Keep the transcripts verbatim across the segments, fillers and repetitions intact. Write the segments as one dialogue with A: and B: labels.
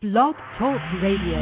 A: Blog Talk Radio.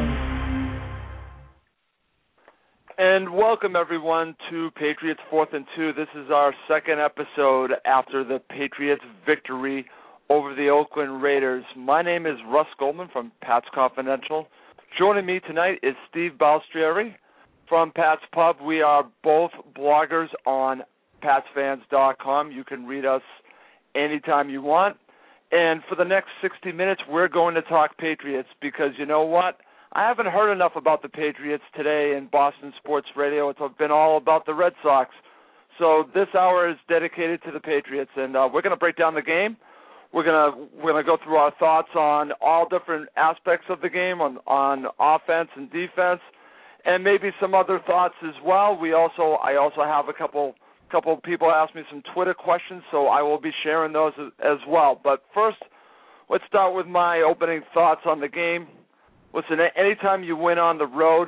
B: And welcome, everyone, to Patriots Fourth and Two. This is our second episode after the Patriots' victory over the Oakland Raiders. My name is Russ Goldman from Pat's Confidential. Joining me tonight is Steve Balestrieri from Pat's Pub. We are both bloggers on pats fans dot com. You can read us anytime you want. And for the next sixty minutes, we're going to talk Patriots because you know what? I haven't heard enough about the Patriots today in Boston Sports Radio. It's been all about the Red Sox. So this hour is dedicated to the Patriots, and uh, we're going to break down the game. We're going to we're going to go through our thoughts on all different aspects of the game, on, on offense and defense, and maybe some other thoughts as well. We also I also have a couple couple of people ask me some Twitter questions, so I will be sharing those as, as well. But first, let's start with my opening thoughts on the game. Listen, anytime you win on the road,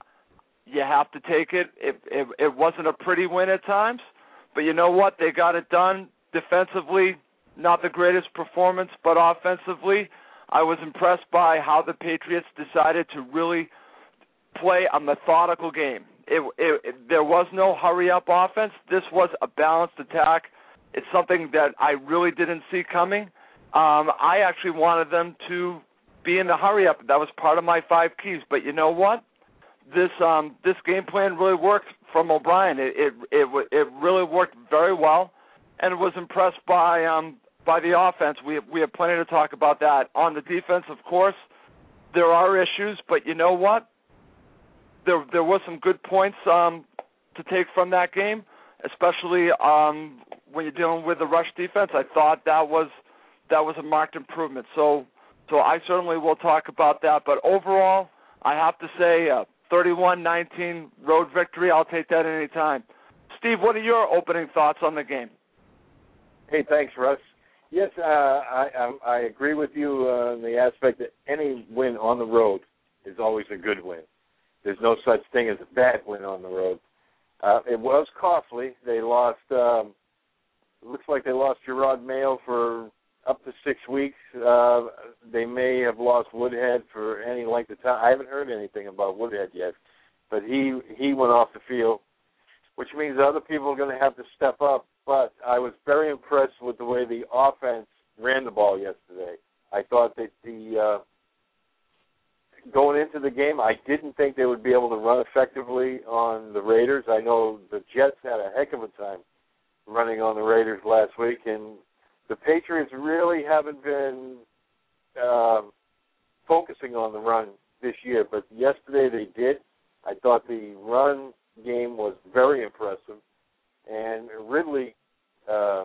B: you have to take it. It, it. it wasn't a pretty win at times, but you know what? They got it done defensively. Not the greatest performance, but offensively, I was impressed by how the Patriots decided to really play a methodical game. It, it, it, there was no hurry-up offense. This was a balanced attack. It's something that I really didn't see coming. Um, I actually wanted them to be in the hurry-up. That was part of my five keys. But you know what? This um, this game plan really worked from O'Brien. It it it, it really worked very well, and was impressed by um, by the offense. We we have plenty to talk about that. On the defense, of course, there are issues, but you know what? There there was some good points um, to take from that game, especially um, when you're dealing with the rush defense. I thought that was that was a marked improvement. So so I certainly will talk about that. But overall, I have to say, uh, thirty-one nineteen road victory. I'll take that any time. Steve, what are your opening thoughts on the game?
C: Hey, thanks, Russ. Yes, uh, I, I I agree with you uh, in the aspect that any win on the road is always a good win. There's no such thing as a bad win on the road. Uh, it was costly. They lost, um, it looks like they lost Gerard Mayo for up to six weeks. Uh, they may have lost Woodhead for any length of time. I haven't heard anything about Woodhead yet, but he, he went off the field, which means other people are going to have to step up. But I was very impressed with the way the offense ran the ball yesterday. I thought that the uh, going into the game, I didn't think they would be able to run effectively on the Raiders. I know the Jets had a heck of a time running on the Raiders last week, and the Patriots really haven't been uh, focusing on the run this year. But yesterday they did. I thought the run game was very impressive. And Ridley, uh,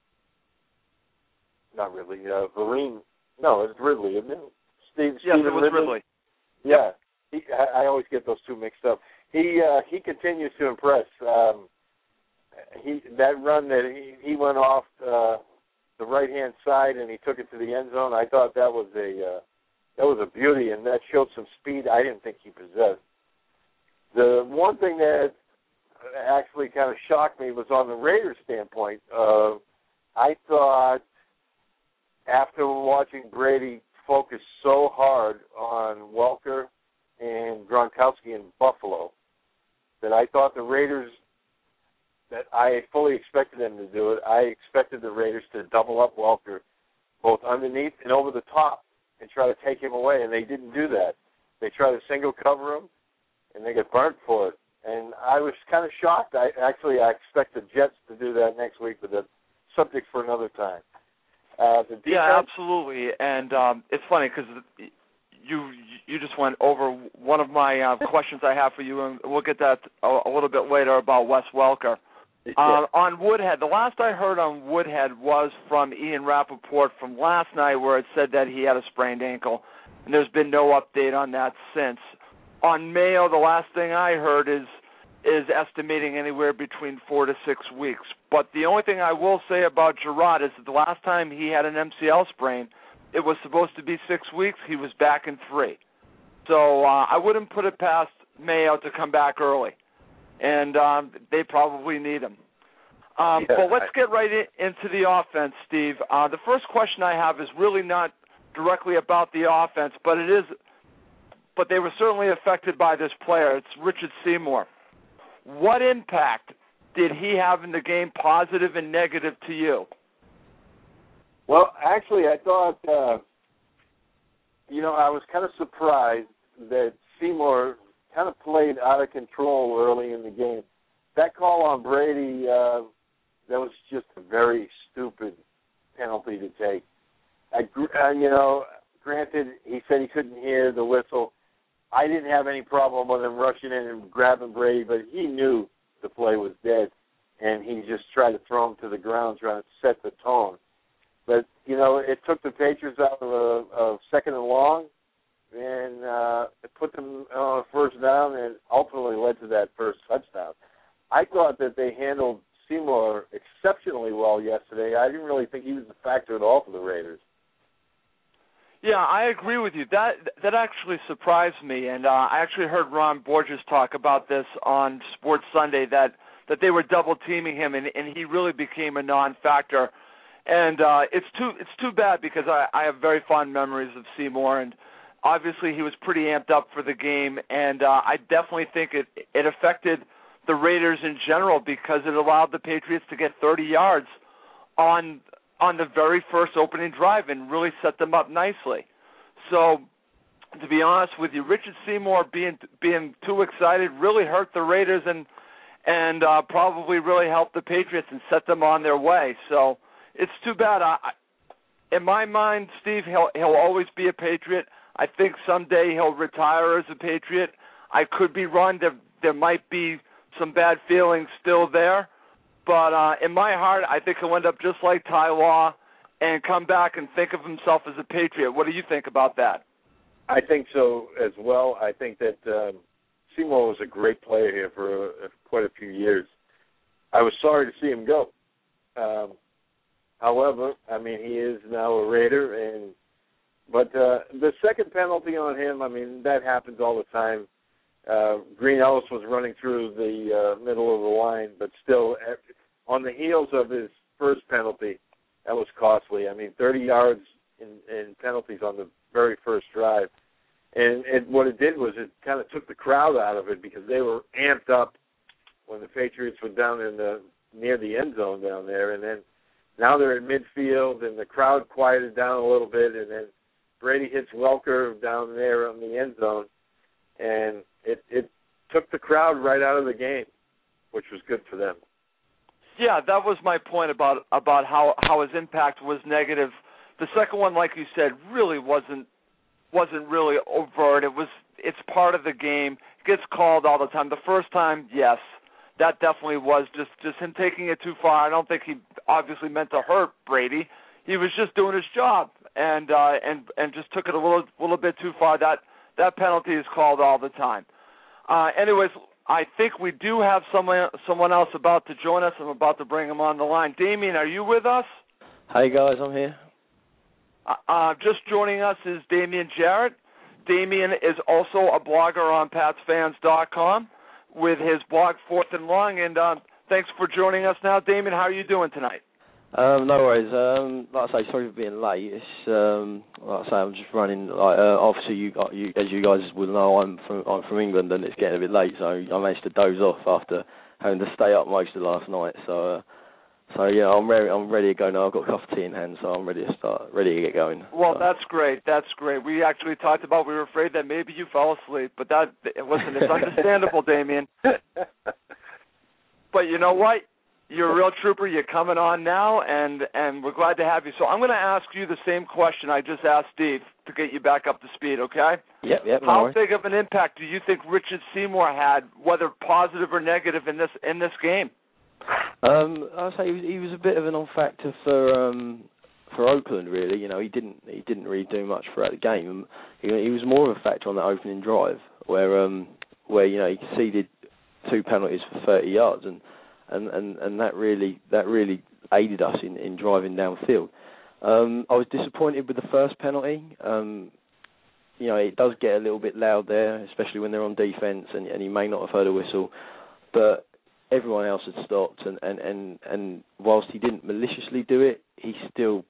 C: not Ridley, uh, Vereen, no, it's Ridley, isn't it? Steve,
B: yes,
C: Steven
B: it was
C: Ridley.
B: Ridley.
C: Yeah, he, I, I always get those two mixed up. He uh, he continues to impress. Um, he that run that he, he went off uh, the right hand side and he took it to the end zone. I thought that was a uh, that was a beauty, and that showed some speed I didn't think he possessed. The one thing that actually kind of shocked me was on the Raiders' standpoint. Uh, I thought after watching Brady focus so hard on Welker and Gronkowski in Buffalo that I thought the Raiders, that I fully expected them to do it. I expected the Raiders to double up Welker both underneath and over the top and try to take him away, and they didn't do that. They tried to single cover him, and they got burnt for it. And I was kind of shocked. I actually I expect the Jets to do that next week, but that's subject for another time. Uh, the defense,
B: yeah, absolutely. And um, it's funny because you you just went over one of my uh, questions I have for you, and we'll get that a, a little bit later about Wes Welker.
C: Yeah.
B: Uh, on Woodhead, the last I heard on Woodhead was from Ian Rappaport from last night where it said that he had a sprained ankle, and there's been no update on that since. On Mayo, the last thing I heard is is estimating anywhere between four to six weeks. But the only thing I will say about Gerard is that the last time he had an M C L sprain, it was supposed to be six weeks. He was back in three. So uh, I wouldn't put it past Mayo to come back early. And um, they probably need him. Um,
C: yeah,
B: but let's
C: I...
B: get right in, into the offense, Steve. Uh, the first question I have is really not directly about the offense, but it is, but they were certainly affected by this player. It's Richard Seymour. What impact did he have in the game, positive and negative, to you?
C: Well, actually, I thought, uh, you know, I was kind of surprised that Seymour kind of played out of control early in the game. That call on Brady, uh, that was just a very stupid penalty to take. I, uh, you know, granted, he said he couldn't hear the whistle. I didn't have any problem with him rushing in and grabbing Brady, but he knew the play was dead, and he just tried to throw him to the ground, trying to set the tone. But, you know, it took the Patriots out of a, of second and long, and uh, it put them on a first down, and ultimately led to that first touchdown. I thought that they handled Seymour exceptionally well yesterday. I didn't really think he was a factor at all for the Raiders.
B: Yeah, I agree with you. That that actually surprised me, and uh, I actually heard Ron Borges talk about this on Sports Sunday, that, that they were double-teaming him, and, and he really became a non-factor. And uh, it's too it's too bad because I, I have very fond memories of Seymour, and obviously he was pretty amped up for the game, and uh, I definitely think it it affected the Raiders in general because it allowed the Patriots to get thirty yards on on the very first opening drive and really set them up nicely. So, to be honest with you, Richard Seymour being being too excited really hurt the Raiders and and uh, probably really helped the Patriots and set them on their way. So it's too bad. I, in my mind, Steve, he'll he'll always be a Patriot. I think someday he'll retire as a Patriot. I could be wrong. There there might be some bad feelings still there. But uh, in my heart, I think he'll end up just like Ty Law and come back and think of himself as a Patriot. What do you think about that?
C: I think so as well. I think that um, Seymour was a great player here for uh, quite a few years. I was sorry to see him go. Um, however, I mean, he is now a Raider. and But uh, the second penalty on him, I mean, that happens all the time. Uh, Green Ellis was running through the uh, middle of the line, but still, on the heels of his first penalty, that was costly. I mean, thirty yards in, in penalties on the very first drive. And, and what it did was it kind of took the crowd out of it because they were amped up when the Patriots were down in the near the end zone down there. And then now they're in midfield, and the crowd quieted down a little bit, and then Brady hits Welker down there on the end zone. And it, it took the crowd right out of the game, which was good for them.
B: Yeah, that was my point about about how, how his impact was negative. The second one, like you said, really wasn't wasn't really overt. It was it's part of the game. It gets called all the time. The first time, yes, that definitely was just, just him taking it too far. I don't think he obviously meant to hurt Brady. He was just doing his job and uh, and and just took it a little little bit too far. That that penalty is called all the time. Uh, anyways, I think we do have someone someone else about to join us. I'm about to bring him on the line. Damien, are you with us?
A: Hey guys, I'm here.
B: Uh, uh, just joining us is Damien Jarrett. Damien is also a blogger on Pats Fans dot com with his blog Fourth and Long. And um, thanks for joining us now, Damien. How are you doing tonight?
A: Um, no worries. Um, like I say, sorry for being late. It's, um, like I say, I'm just running. Like, uh, obviously, you, you, as you guys will know, I'm from I'm from England, and it's getting a bit late, so I managed to doze off after having to stay up most of last night. So, uh, so yeah, I'm ready. I'm ready to go now. I've got a cup of tea in hand, so I'm ready to start, ready to get going.
B: Well,
A: so.
B: that's great. That's great. We actually talked about. We were afraid that maybe you fell asleep, but that listen, it's understandable, Damien. But you know what? You're a real trooper. You're coming on now, and, and we're glad to have you. So I'm going to ask you the same question I just asked Steve to get you back up to speed, okay?
A: Yep, yep. No
B: How
A: worries.
B: big of an impact do you think Richard Seymour had, whether positive or negative, in this in this game?
A: Um, I'll say he was, he was a bit of a non-factor for um, for Oakland, really. You know, he didn't he didn't really do much throughout the game. He, he was more of a factor on that opening drive, where um, where you know he conceded two penalties for thirty yards, and. And, and, and that really that really aided us in, in driving downfield. Um, I was disappointed with the first penalty. Um, you know, it does get a little bit loud there, especially when they're on defence, and, and he may not have heard a whistle. But everyone else had stopped, and, and, and, and whilst he didn't maliciously do it, he still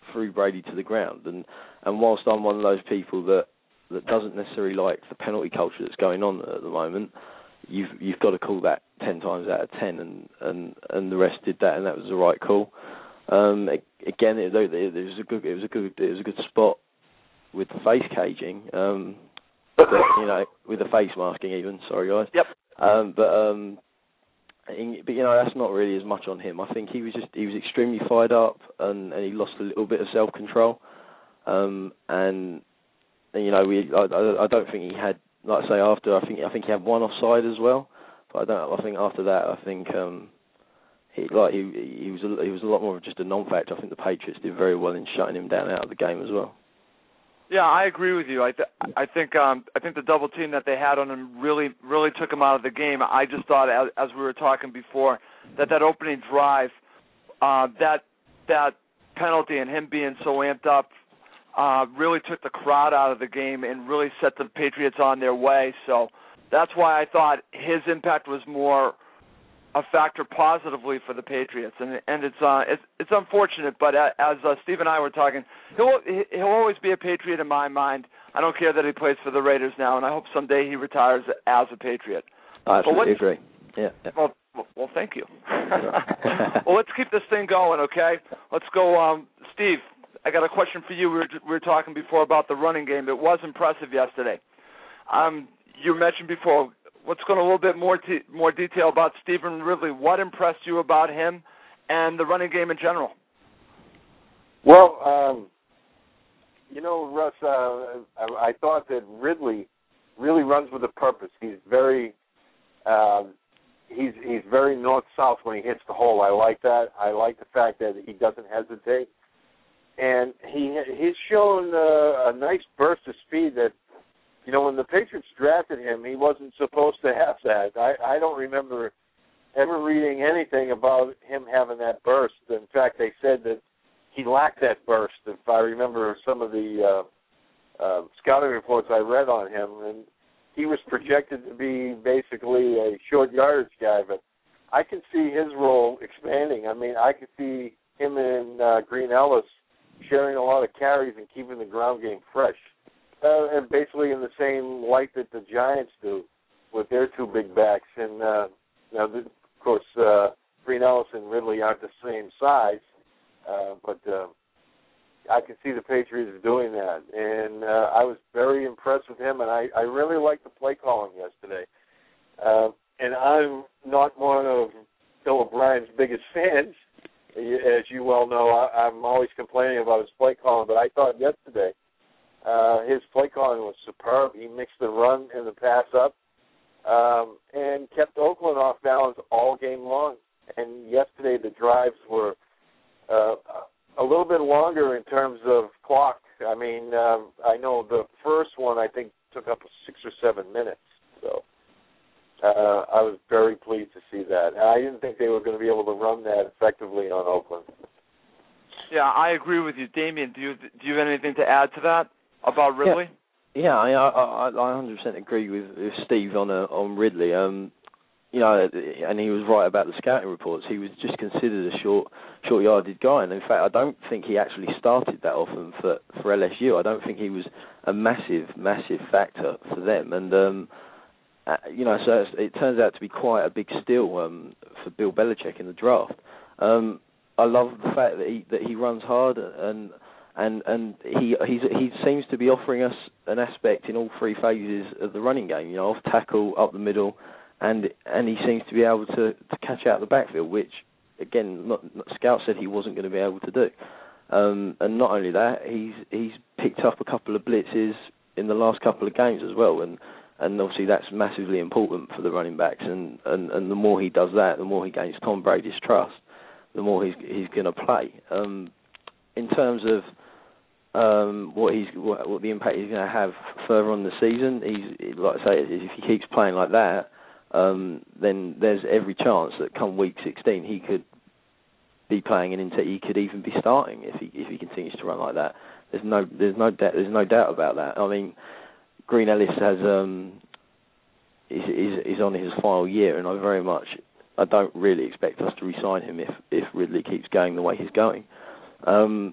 A: threw Brady to the ground. And, and whilst I'm one of those people that, that doesn't necessarily like the penalty culture that's going on at the moment, you've you've got to call that ten times out of ten, and, and, and the rest did that, and that was the right call. Um, again, it, it, it was a good it was a good it was a good spot with the face caging, um, but, you know, with the face masking even. Sorry, guys.
B: Yep.
A: Um, but um, but you know, that's not really as much on him. I think he was just he was extremely fired up, and, and he lost a little bit of self control. Um, and, and you know, we I, I don't think he had, like I say, after I think I think he had one offside as well. But I don't. I think after that, I think um, he like he he was a, he was a lot more of just a non-factor. I think the Patriots did very well in shutting him down out of the game as well.
B: Yeah, I agree with you. I th- I think um, I think the double team that they had on him really really took him out of the game. I just thought, as, as we were talking before, that that opening drive, uh, that that penalty and him being so amped up, uh, really took the crowd out of the game and really set the Patriots on their way. So that's why I thought his impact was more a factor positively for the Patriots, and and it's uh it's it's unfortunate, but as uh, Steve and I were talking, he'll he'll always be a Patriot in my mind. I don't care that he plays for the Raiders now, and I hope someday he retires as a Patriot.
A: I absolutely agree. Yeah. yeah.
B: Well, well, thank you. Well, let's keep this thing going, okay? Let's go, um, Steve. I got a question for you. We were we were talking before about the running game. It was impressive yesterday. Um, you mentioned before. Let's go into a little bit more te- more detail about Stephen Ridley. What impressed you about him and the running game in general?
C: Well, um, you know, Russ, uh, I, I thought that Ridley really runs with a purpose. He's very, uh, he's he's very north-south when he hits the hole. I like that. I like the fact that he doesn't hesitate, and he he's shown uh, a nice burst of speed that. You know, when the Patriots drafted him, he wasn't supposed to have that. I, I don't remember ever reading anything about him having that burst. In fact, they said that he lacked that burst, if I remember some of the uh, uh, scouting reports I read on him. And he was projected to be basically a short yardage guy, but I can see his role expanding. I mean, I could see him and uh, Green Ellis sharing a lot of carries and keeping the ground game fresh. Uh, and basically in the same light that the Giants do with their two big backs. And, uh, you know, the, of course, uh, Green Ellis and Ridley aren't the same size, uh, but uh, I can see the Patriots doing that. And uh, I was very impressed with him, and I, I really liked the play calling yesterday. Uh, and I'm not one of Bill O'Brien's biggest fans. As you well know, I, I'm always complaining about his play calling, but I thought yesterday, Uh, his play calling was superb. He mixed the run and the pass up um, and kept Oakland off balance all game long. And yesterday the drives were uh, a little bit longer in terms of clock. I mean, um, I know the first one I think took up six or seven minutes. So uh, I was very pleased to see that. I didn't think they were going to be able to run that effectively on Oakland.
B: Yeah, I agree with you. Damien, do you do you have anything to add to that? About Ridley?
A: Yeah, yeah I, I, I one hundred percent agree with, with Steve on uh, on Ridley. Um, you know, and he was right about the scouting reports. He was just considered a short short yarded guy, and in fact, I don't think he actually started that often for, for L S U. I don't think he was a massive massive factor for them, and um, uh, you know, so it turns out to be quite a big steal um, for Bill Belichick in the draft. Um, I love the fact that he that he runs hard and. And and he he's, he seems to be offering us an aspect in all three phases of the running game. You know, off tackle, up the middle, and and he seems to be able to, to catch out the backfield, which again, not, not, Scout said he wasn't going to be able to do. Um, and not only that, he's he's picked up a couple of blitzes in the last couple of games as well, and and obviously that's massively important for the running backs. And, and, and the more he does that, the more he gains Tom Brady's trust, the more he's he's going to play. Um, in terms of Um, what he's what, what the impact he's going to have further on in the season, he's like I say, if he keeps playing like that, um, then there's every chance that come week sixteen he could be playing and into he could even be starting if he if he continues to run like that. There's no there's no doubt there's no doubt about that. I mean, Green Ellis has um, is, is is on his final year, and I very much I don't really expect us to re-sign him if if Ridley keeps going the way he's going. Um,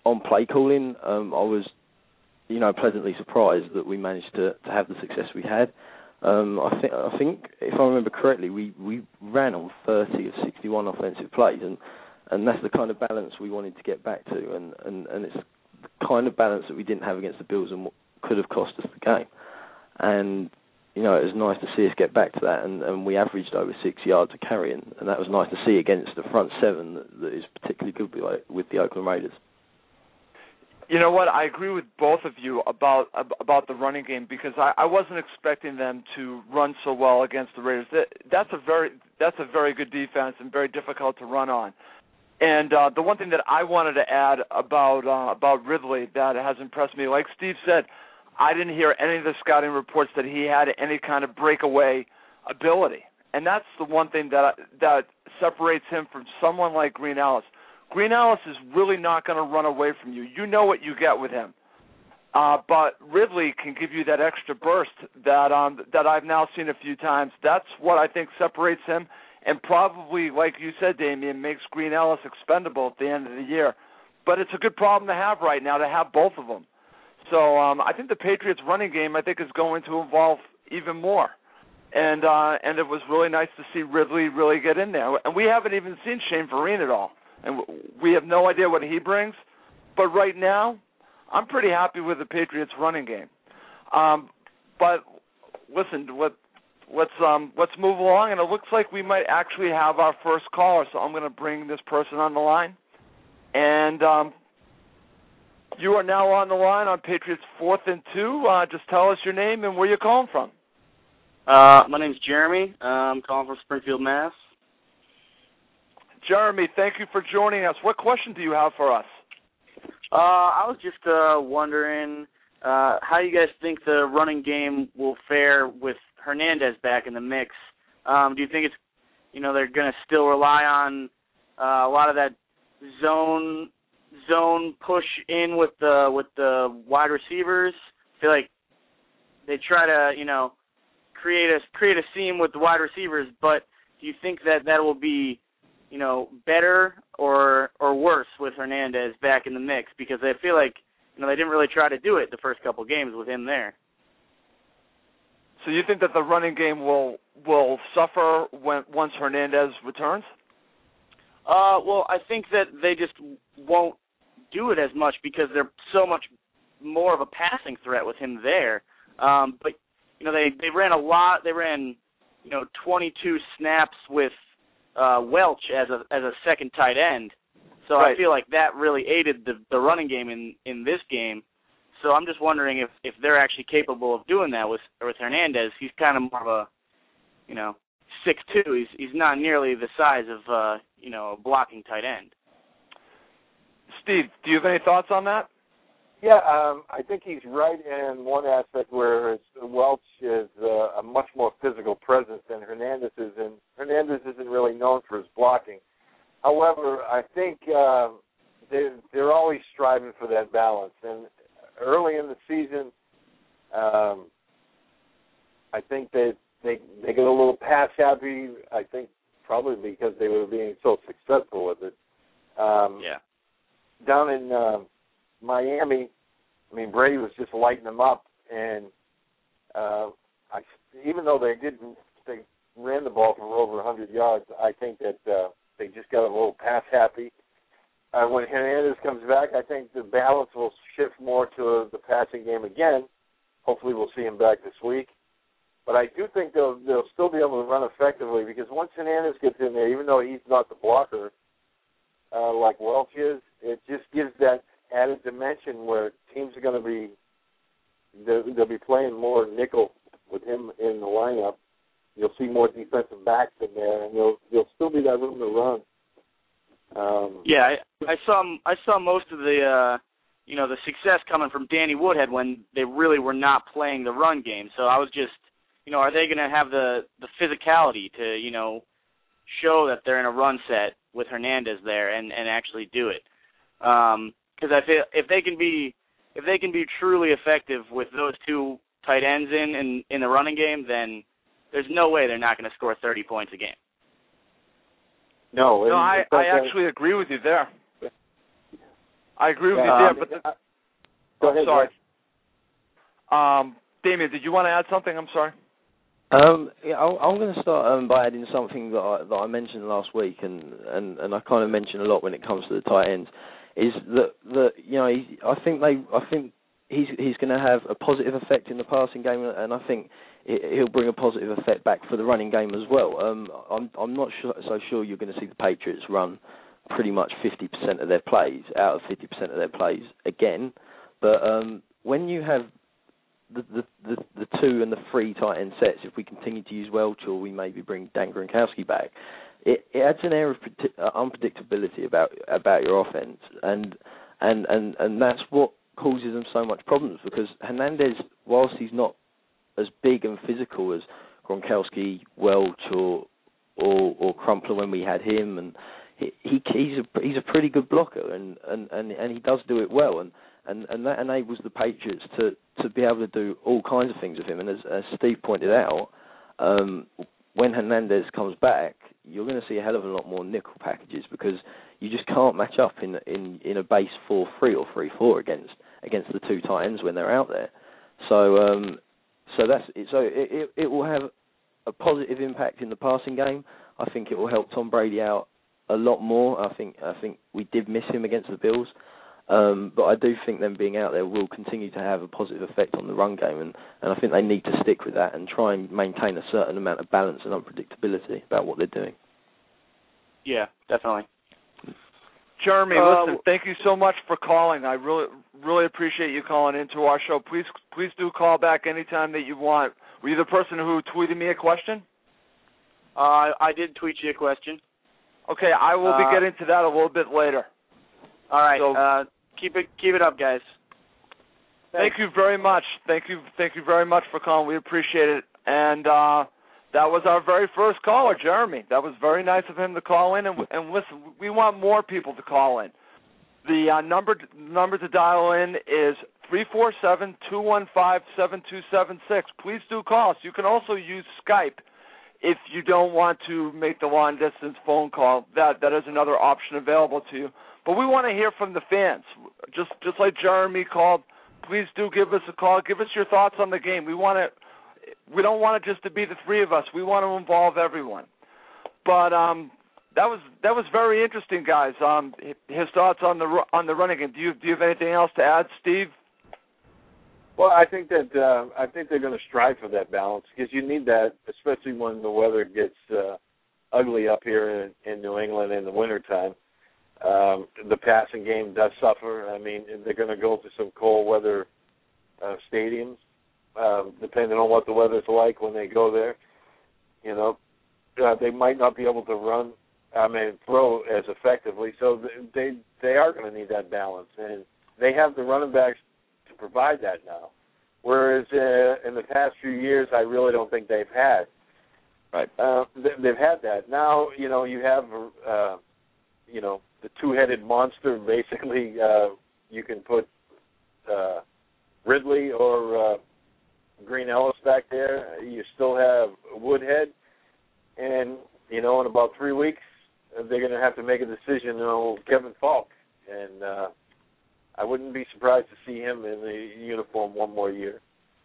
A: on play calling, um, I was, you know, pleasantly surprised that we managed to, to have the success we had. Um, I think, I think, if I remember correctly, we, we ran on thirty of sixty-one offensive plays, and, and that's the kind of balance we wanted to get back to, and, and, and it's the kind of balance that we didn't have against the Bills and what could have cost us the game. And, you know, it was nice to see us get back to that, and, and we averaged over six yards a carry, and, and that was nice to see against the front seven that, that is particularly good with, with the Oakland Raiders.
B: You know what? I agree with both of you about about the running game, because I, I wasn't expecting them to run so well against the Raiders. That, that's a very that's a very good defense and very difficult to run on. And uh, the one thing that I wanted to add about uh, about Ridley that has impressed me, like Steve said, I didn't hear any of the scouting reports that he had any kind of breakaway ability, and that's the one thing that that separates him from someone like Green Ellis. Green Ellis is really not going to run away from you. You know what you get with him. Uh, but Ridley can give you that extra burst that um, that I've now seen a few times. That's what I think separates him, and probably, like you said, Damien, makes Green Ellis expendable at the end of the year. But it's a good problem to have right now, to have both of them. So um, I think the Patriots' running game, I think, is going to evolve even more. And uh, and it was really nice to see Ridley really get in there. And we haven't even seen Shane Vereen at all. And we have no idea what he brings. But right now, I'm pretty happy with the Patriots' running game. Um, but listen, let, let's um, let's move along. And it looks like we might actually have our first caller. So I'm going to bring this person on the line. And um, you are now on the line on Patriots Fourth and Two. Uh, just tell us your name and where you're calling from.
D: Uh, my name's Jeremy. Uh, I'm calling from Springfield, Mass.
B: Jeremy, thank you for joining us. What question do you have for us?
D: Uh, I was just uh, wondering uh, how you guys think the running game will fare with Hernandez back in the mix. Um, do you think it's, you know, they're going to still rely on uh, a lot of that zone zone push in with the with the wide receivers? I feel like they try to, you know, create a create a seam with the wide receivers, but do you think that that will be, you know, better or or worse with Hernandez back in the mix? Because I feel like, you know, they didn't really try to do it the first couple of games with him there.
B: So you think that the running game will will suffer when once Hernandez returns?
D: Uh, well, I think that they just won't do it as much because they're so much more of a passing threat with him there. Um, but you know, they they ran a lot. They ran, you know, twenty-two snaps with Uh, Welch as a as a second tight end, so right. I feel like that really aided the the running game in, in this game. So I'm just wondering if, if they're actually capable of doing that with with Hernandez. He's kind of more of a, you know, six two. He's he's not nearly the size of uh, you know, a blocking tight end.
B: Steve, do you have any thoughts on that?
C: Yeah, um, I think he's right in one aspect where it's, Welch is uh, a much more physical presence than Hernandez is, and Hernandez isn't really known for his blocking. However, I think uh, they're, they're always striving for that balance. And early in the season, um, I think that they they get a little pass happy. I think probably because they were being so successful with it. Um,
D: yeah.
C: Down in uh, Miami, I mean, Brady was just lighting them up, and uh, I, even though they did, they ran the ball for over one hundred yards. I think that uh, they just got a little pass happy. Uh, when Hernandez comes back, I think the balance will shift more to the passing game again. Hopefully, we'll see him back this week. But I do think they'll they'll still be able to run effectively because once Hernandez gets in there, even though he's not the blocker uh, like Welch is, it just gives that added dimension where teams are going to be they'll, they'll be playing more nickel with him in the lineup. You'll see more defensive backs in there, and there'll there'll still be that room to run. Um,
D: yeah, I, I saw I saw most of the uh, you know the success coming from Danny Woodhead when they really were not playing the run game. So I was just, you know, are they going to have the the physicality to, you know, show that they're in a run set with Hernandez there and, and actually do it? Um, Because I feel if they can be if they can be truly effective with those two tight ends in, in in the running game, then there's no way they're not going to score thirty points a game.
C: No,
B: no, I, I actually agree with you there. I agree with
C: uh,
B: you there, but the,
C: uh, go ahead.
B: I'm sorry. Um, Damien, did you want to add something? I'm sorry.
A: Um, yeah, I'll, I'm going to start um, by adding something that I, that I mentioned last week, and, and, and I kind of mention a lot when it comes to the tight ends, is that, that you know he, I think they I think he's he's going to have a positive effect in the passing game, and I think he'll bring a positive effect back for the running game as well. Um, I'm I'm not sure, so sure you're going to see the Patriots run pretty much fifty percent of their plays out of fifty percent of their plays again, but um, when you have The, the, the, the two and the three tight end sets, if we continue to use Welch or we maybe bring Dan Gronkowski back, it, it adds an air of uh, unpredictability about about your offense, and and, and and that's what causes them so much problems, because Hernandez, whilst he's not as big and physical as Gronkowski, Welch or or, or Crumpler when we had him, and he, he he's a he's a pretty good blocker, and, and, and, and he does do it well, and And, and that enables the Patriots to, to be able to do all kinds of things with him. And as, as Steve pointed out, um, when Hernandez comes back, you're going to see a hell of a lot more nickel packages, because you just can't match up in in, in a base four three or three four against against the two tight ends when they're out there. So um, so that's it. So it, it, it will have a positive impact in the passing game. I think it will help Tom Brady out a lot more. I think I think we did miss him against the Bills. Um, but I do think them being out there will continue to have a positive effect on the run game, and, and I think they need to stick with that and try and maintain a certain amount of balance and unpredictability about what they're doing.
D: Yeah, definitely.
B: Jeremy,
D: uh,
B: listen, thank you so much for calling. I really really appreciate you calling into our show. Please please do call back anytime that you want. Were you the person who tweeted me a question?
D: Uh, I did tweet you a question.
B: Okay, I will
D: uh,
B: be getting to that a little bit later.
D: All right.
B: So,
D: uh, keep it keep it up, guys.
B: Thank
D: Thanks.
B: you very much. Thank you thank you very much for calling. We appreciate it. And uh, that was our very first caller, Jeremy. That was very nice of him to call in. And, and listen, we want more people to call in. The uh, number number to dial in is three four seven, two one five, seven two seven six. Please do call us. You can also use Skype if you don't want to make the long-distance phone call. That That is another option available to you. But we want to hear from the fans. Just just like Jeremy called, please do give us a call. Give us your thoughts on the game. We want to. We don't want it just to be the three of us. We want to involve everyone. But um, that was that was very interesting, guys. Um, his thoughts on the on the running game. Do you do you have anything else to add, Steve?
C: Well, I think that uh, I think they're going to strive for that balance, because you need that, especially when the weather gets uh, ugly up here in, in New England in the wintertime. Um, the passing game does suffer. I mean, they're going to go to some cold weather uh, stadiums, um, depending on what the weather's like when they go there. You know, uh, they might not be able to run, I mean, throw as effectively. So they they are going to need that balance, and they have the running backs to provide that now. Whereas uh, in the past few years, I really don't think they've had.
A: Right.
C: Uh, they've had that. Now, you know, you have, uh, you know, the two-headed monster. Basically, uh, you can put uh, Ridley or uh, Green Ellis back there. You still have Woodhead, and you know, in about three weeks, they're going to have to make a decision on Kevin Falk, and uh, I wouldn't be surprised to see him in the uniform one more year.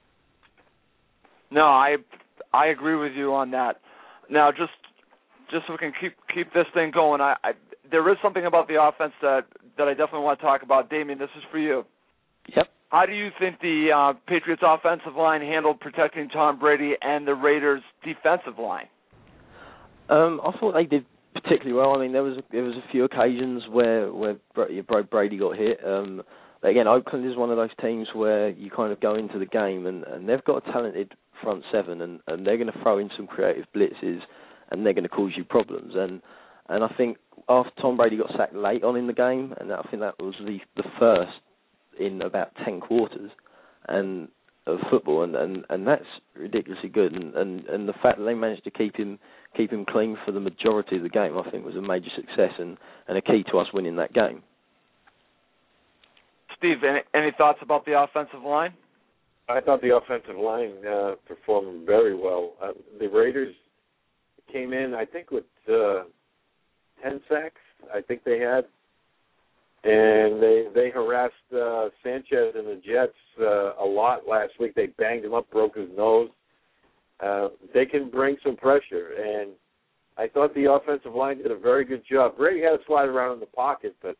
B: No, I I agree with you on that. Now, just just so we can keep keep this thing going, I, I there is something about the offense that, that I definitely want to talk about. Damien, this is for you.
A: Yep.
B: How do you think the uh, Patriots offensive line handled protecting Tom Brady and the Raiders defensive line?
A: Um, I thought they did particularly well. I mean, there was there was a few occasions where where Brady got hit. Um, but again, Oakland is one of those teams where you kind of go into the game and, and they've got a talented front seven, and, and they're going to throw in some creative blitzes, and they're going to cause you problems. And and I think after Tom Brady got sacked late on in the game, and I think that was the the first in about ten quarters, and of football, and, and, and that's ridiculously good. And, and, and the fact that they managed to keep him keep him clean for the majority of the game, I think, was a major success and, and a key to us winning that game.
B: Steve, any, any thoughts about the offensive line?
C: I thought the offensive line uh, performed very well. Uh, the Raiders came in, I think, with uh, ten sacks. I think they had. and they they harassed uh, Sanchez and the Jets uh, a lot last week. They banged him up, broke his nose. Uh, they can bring some pressure, and I thought the offensive line did a very good job. Brady had to slide around in the pocket, but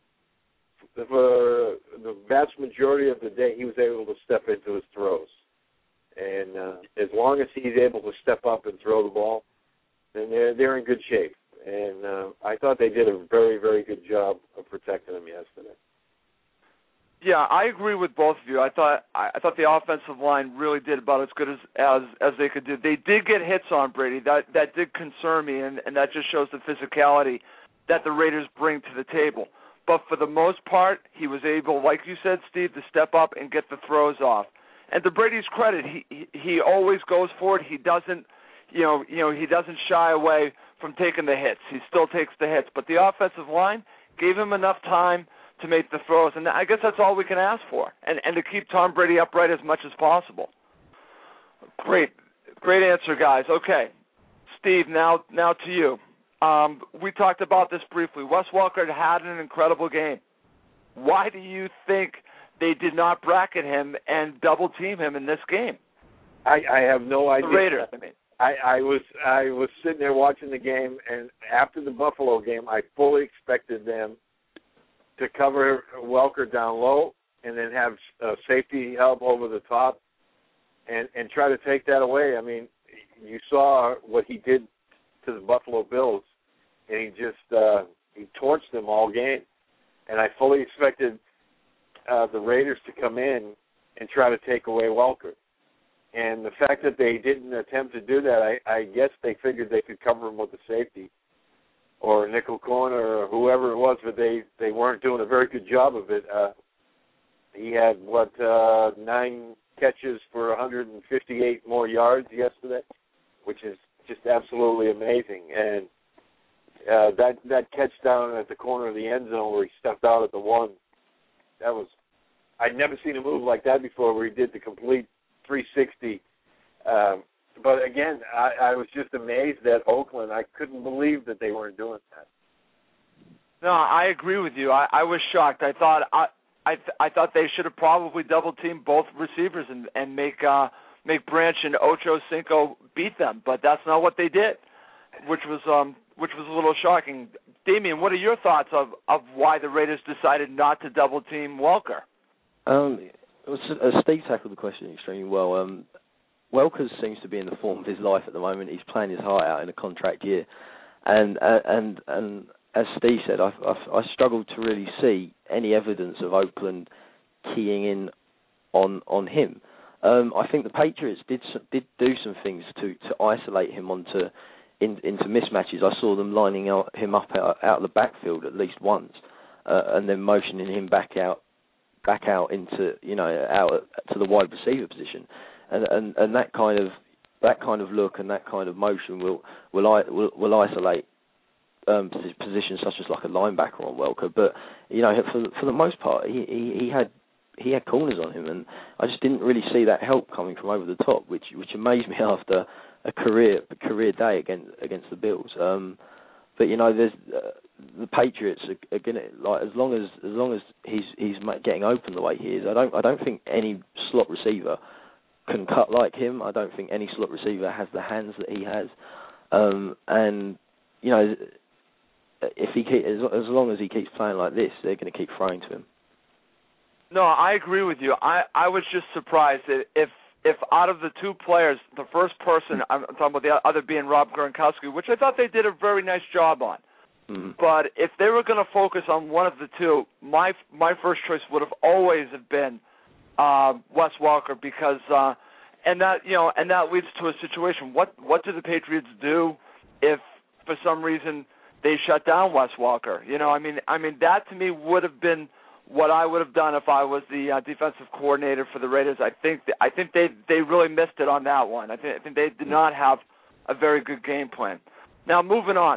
C: for the vast majority of the day, he was able to step into his throws. And uh, as long as he's able to step up and throw the ball, then they're, they're in good shape. And uh, I thought they did a very, very good job of protecting him yesterday.
B: Yeah, I agree with both of you. I thought I, I thought the offensive line really did about as good as, as as they could do. They did get hits on Brady. That that did concern me, and, and that just shows the physicality that the Raiders bring to the table. But for the most part, he was able, like you said, Steve, to step up and get the throws off. And to Brady's credit, he he, he always goes for it. He doesn't, you know, you know, he doesn't shy away from taking the hits. He still takes the hits. But the offensive line gave him enough time to make the throws, and I guess that's all we can ask for, and and to keep Tom Brady upright as much as possible. Great, great answer, guys. Okay, Steve, now now to you. Um, we talked about this briefly. Wes Welker had an incredible game. Why do you think they did not bracket him and double team him in this game?
C: I, I have no idea.
B: The Raiders, I mean.
C: I, I was I was sitting there watching the game, and after the Buffalo game, I fully expected them to cover Welker down low and then have uh, safety help over the top and, and try to take that away. I mean, you saw what he did to the Buffalo Bills, and he just uh, he torched them all game. And I fully expected uh, the Raiders to come in and try to take away Welker. And the fact that they didn't attempt to do that, I, I guess they figured they could cover him with the safety or nickel corner or whoever it was, but they, they weren't doing a very good job of it. Uh, he had, what, uh, nine catches for one hundred fifty-eight more yards yesterday, which is just absolutely amazing. And uh, that, that catch down at the corner of the end zone where he stepped out at the one, that was, I'd never seen a move like that before where he did the complete three sixty. Um, But, again, I, I was just amazed at Oakland. I couldn't believe that they weren't doing that.
B: No, I agree with you. I, I was shocked. I thought I I, th- I thought they should have probably double-teamed both receivers and, and make uh, make Branch and Ocho Cinco beat them, but that's not what they did, which was um which was a little shocking. Damian, what are your thoughts of, of why the Raiders decided not to double-team Welker?
A: Um, uh, Steve tackled the question extremely well. Um, Welker seems to be in the form of his life at the moment. He's playing his heart out in a contract year, and uh, and and as Steve said, I, I, I struggled to really see any evidence of Oakland keying in on on him. Um, I think the Patriots did did do some things to, to isolate him onto in, into mismatches. I saw them lining out, him up out, out of the backfield at least once, uh, and then motioning him back out back out into you know out to the wide receiver position. And, and and that kind of that kind of look and that kind of motion will will will, will isolate um, positions such as like a linebacker on Welker. But you know, for for the most part, he, he, he had he had corners on him, and I just didn't really see that help coming from over the top, which which amazed me after a career a career day against against the Bills. Um, but you know, there's uh, the Patriots are, are gonna like as long as as long as he's he's getting open the way he is. I don't I don't think any slot receiver can cut like him. I don't think any slot receiver has the hands that he has. Um, and, you know, if he keep, as, as long as he keeps playing like this, they're going to keep throwing to him.
B: No, I agree with you. I, I was just surprised that if if out of the two players, the first person, I'm talking about the other being Rob Gronkowski, which I thought they did a very nice job on. Mm-hmm. But if they were going to focus on one of the two, my my first choice would have always have been Uh, Wes Welker, because uh, and that you know and that leads to a situation. What what do the Patriots do if for some reason they shut down Wes Welker? You know, I mean, I mean that to me would have been what I would have done if I was the uh, defensive coordinator for the Raiders. I think th- I think they they really missed it on that one. I think I think they did not have a very good game plan. Now moving on,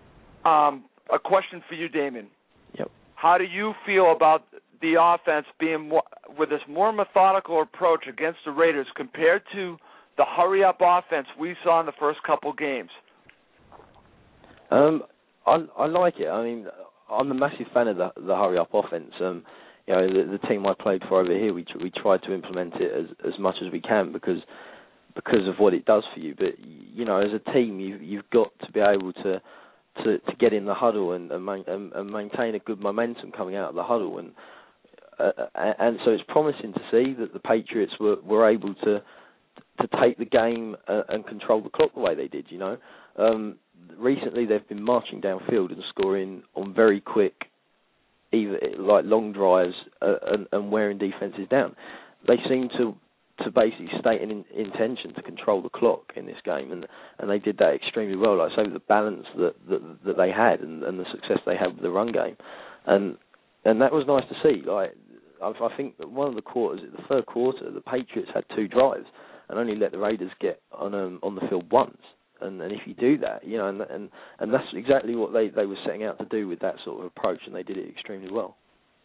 B: um, a question for you, Damian.
A: Yep.
B: How do you feel about the offense being more, with this more methodical approach against the Raiders compared to the hurry-up offense we saw in the first couple games?
A: Um, I, I like it. I mean, I'm a massive fan of the, the hurry up offense. Um, you know, the, the team I played for over here, we we try to implement it as as much as we can because because of what it does for you. But you know, as a team, you you've got to be able to to, to get in the huddle and and, main, and and maintain a good momentum coming out of the huddle. And uh, and so it's promising to see that the Patriots were were able to to take the game uh, and control the clock the way they did. You know. Um, recently, they've been marching downfield and scoring on very quick, either like long drives uh, and, and wearing defenses down. They seem to to basically state an in, intention to control the clock in this game, and, and they did that extremely well. Like I say, the balance that, that that they had and, and the success they had with the run game, and and that was nice to see. Like I, I think that one of the quarters, the third quarter, the Patriots had two drives and only let the Raiders get on um, on the field once. And, and if you do that, you know, and, and and that's exactly what they, they were setting out to do with that sort of approach, and they did it extremely well.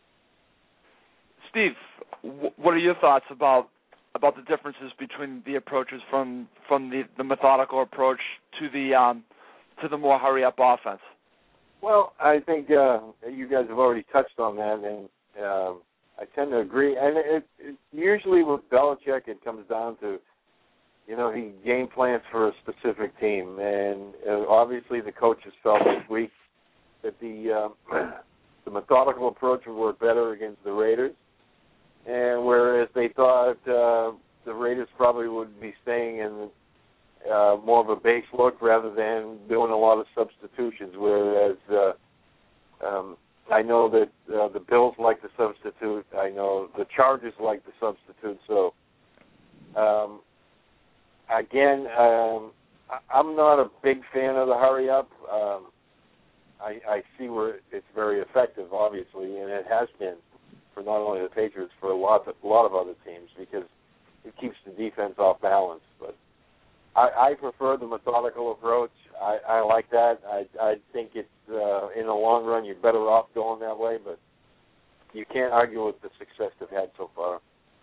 B: Steve, what are your thoughts about about the differences between the approaches from from the, the methodical approach to the um, to the more hurry up offense?
C: Well, I think uh, you guys have already touched on that, and um, I tend to agree. And it, it, usually with Belichick, it comes down to, you know, he game plans for a specific team, and uh, obviously the coaches felt this week that the um, the methodical approach would work better against the Raiders, and whereas they thought uh, the Raiders probably would be staying in uh, more of a base look rather than doing a lot of substitutions, whereas uh, um, I know that uh, the Bills like to substitute. I know the Chargers like to substitute, so um, Again, um, I'm not a big fan of the hurry up. Um, I, I see where it's very effective, obviously, and it has been for not only the Patriots, for a lot of, a lot of other teams, because it keeps the defense off balance. But I, I prefer the methodical approach. I, I like that. I, I think it's uh, in the long run you're better off going that way, but you can't argue with the success they've had so far.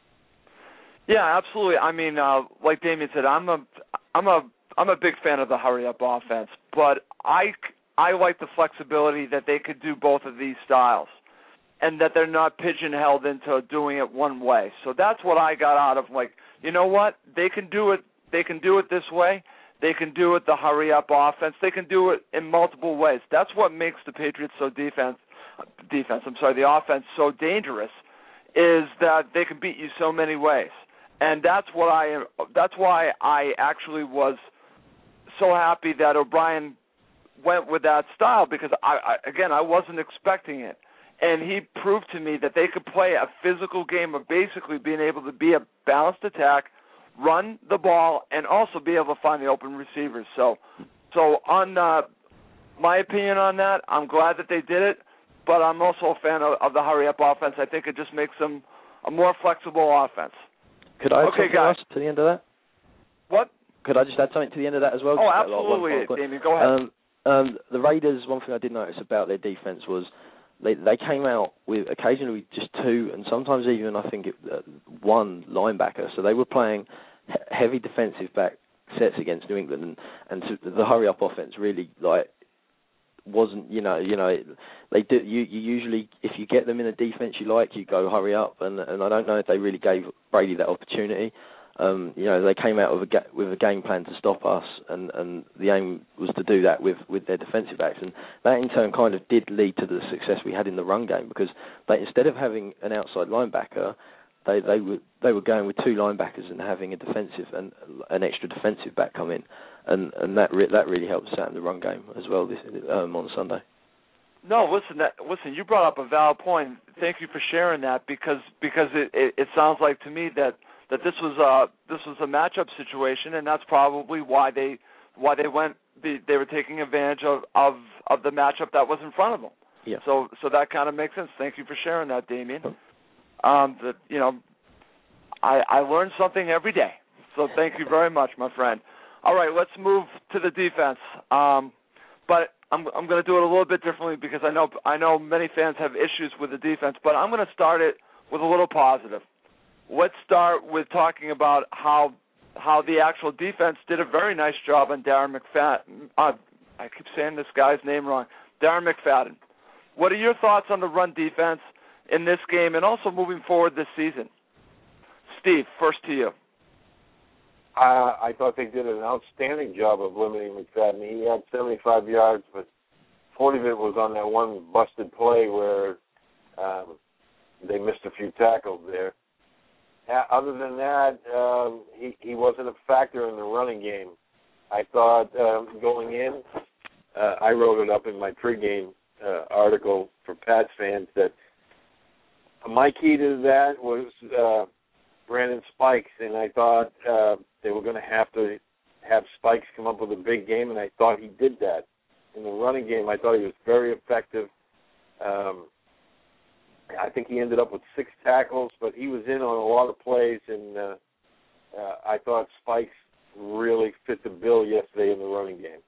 B: Yeah, absolutely. I mean, uh, like Damien said, I'm a, I'm a, I'm a big fan of the hurry-up offense, but I, I like the flexibility that they could do both of these styles, and that they're not pigeonholed into doing it one way. So that's what I got out of, like, you know what? They can do it. They can do it this way. They can do it the hurry-up offense. They can do it in multiple ways. That's what makes the Patriots so defense, defense. I'm sorry, the offense so dangerous, is that they can beat you so many ways. And that's what I. That's why I actually was so happy that O'Brien went with that style, because I, I again I wasn't expecting it, and he proved to me that they could play a physical game of basically being able to be a balanced attack, run the ball, and also be able to find the open receivers. So, so on uh, my opinion on that, I'm glad that they did it, but I'm also a fan of, of the hurry up offense. I think it just makes them a more flexible offense.
A: Could I add
B: okay,
A: something
B: guys.
A: else to the end of that?
B: What?
A: Could I just add something to the end of that as well?
B: Oh,
A: just
B: absolutely,
A: like one, one
B: Damien. Go ahead.
A: Um, um, the Raiders, one thing I did notice about their defense was they they came out with occasionally just two, and sometimes even I think it, uh, one linebacker. So they were playing he- heavy defensive back sets against New England, and and to, the hurry up offense really like wasn't you know you know it, they do you, you usually if you get them in a defense you like you go hurry up, and and I don't know if they really gave Brady that opportunity. Um, you know, they came out with a ga- with a game plan to stop us, and, and the aim was to do that with, with their defensive backs, and that in turn kind of did lead to the success we had in the run game, because they, instead of having an outside linebacker, they they were they were going with two linebackers and having a defensive and an extra defensive back come in, and and that re- that really helped us out in the run game as well this um, on Sunday.
B: No, listen, that, listen. You brought up a valid point. Thank you for sharing that, because because it, it, it sounds like to me that. that this was a this was a matchup situation, and that's probably why they why they went they were taking advantage of, of, of the matchup that was in front of them.
A: Yeah.
B: So so that kind of makes sense. Thank you for sharing that, Damien. Um, that you know, I I learned something every day. So thank you very much, my friend. All right, let's move to the defense. Um, but I'm I'm going to do it a little bit differently, because I know I know many fans have issues with the defense, but I'm going to start it with a little positive. Let's start with talking about how how the actual defense did a very nice job on Darren McFadden. Uh, I keep saying this guy's name wrong. Darren McFadden. What are your thoughts on the run defense in this game and also moving forward this season? Steve, first to you.
C: Uh, I thought they did an outstanding job of limiting McFadden. He had seventy-five yards, but forty of it was on that one busted play where um, they missed a few tackles there. Uh, other than that, um, he, he wasn't a factor in the running game. I thought um, going in, uh, I wrote it up in my pregame uh, article for Pats fans that my key to that was uh, Brandon Spikes, and I thought uh, they were going to have to have Spikes come up with a big game, and I thought he did that. In the running game, I thought he was very effective. Um, I think he ended up with six tackles, but he was in on a lot of plays, and uh, uh, I thought Spikes really fit the bill yesterday in the running game.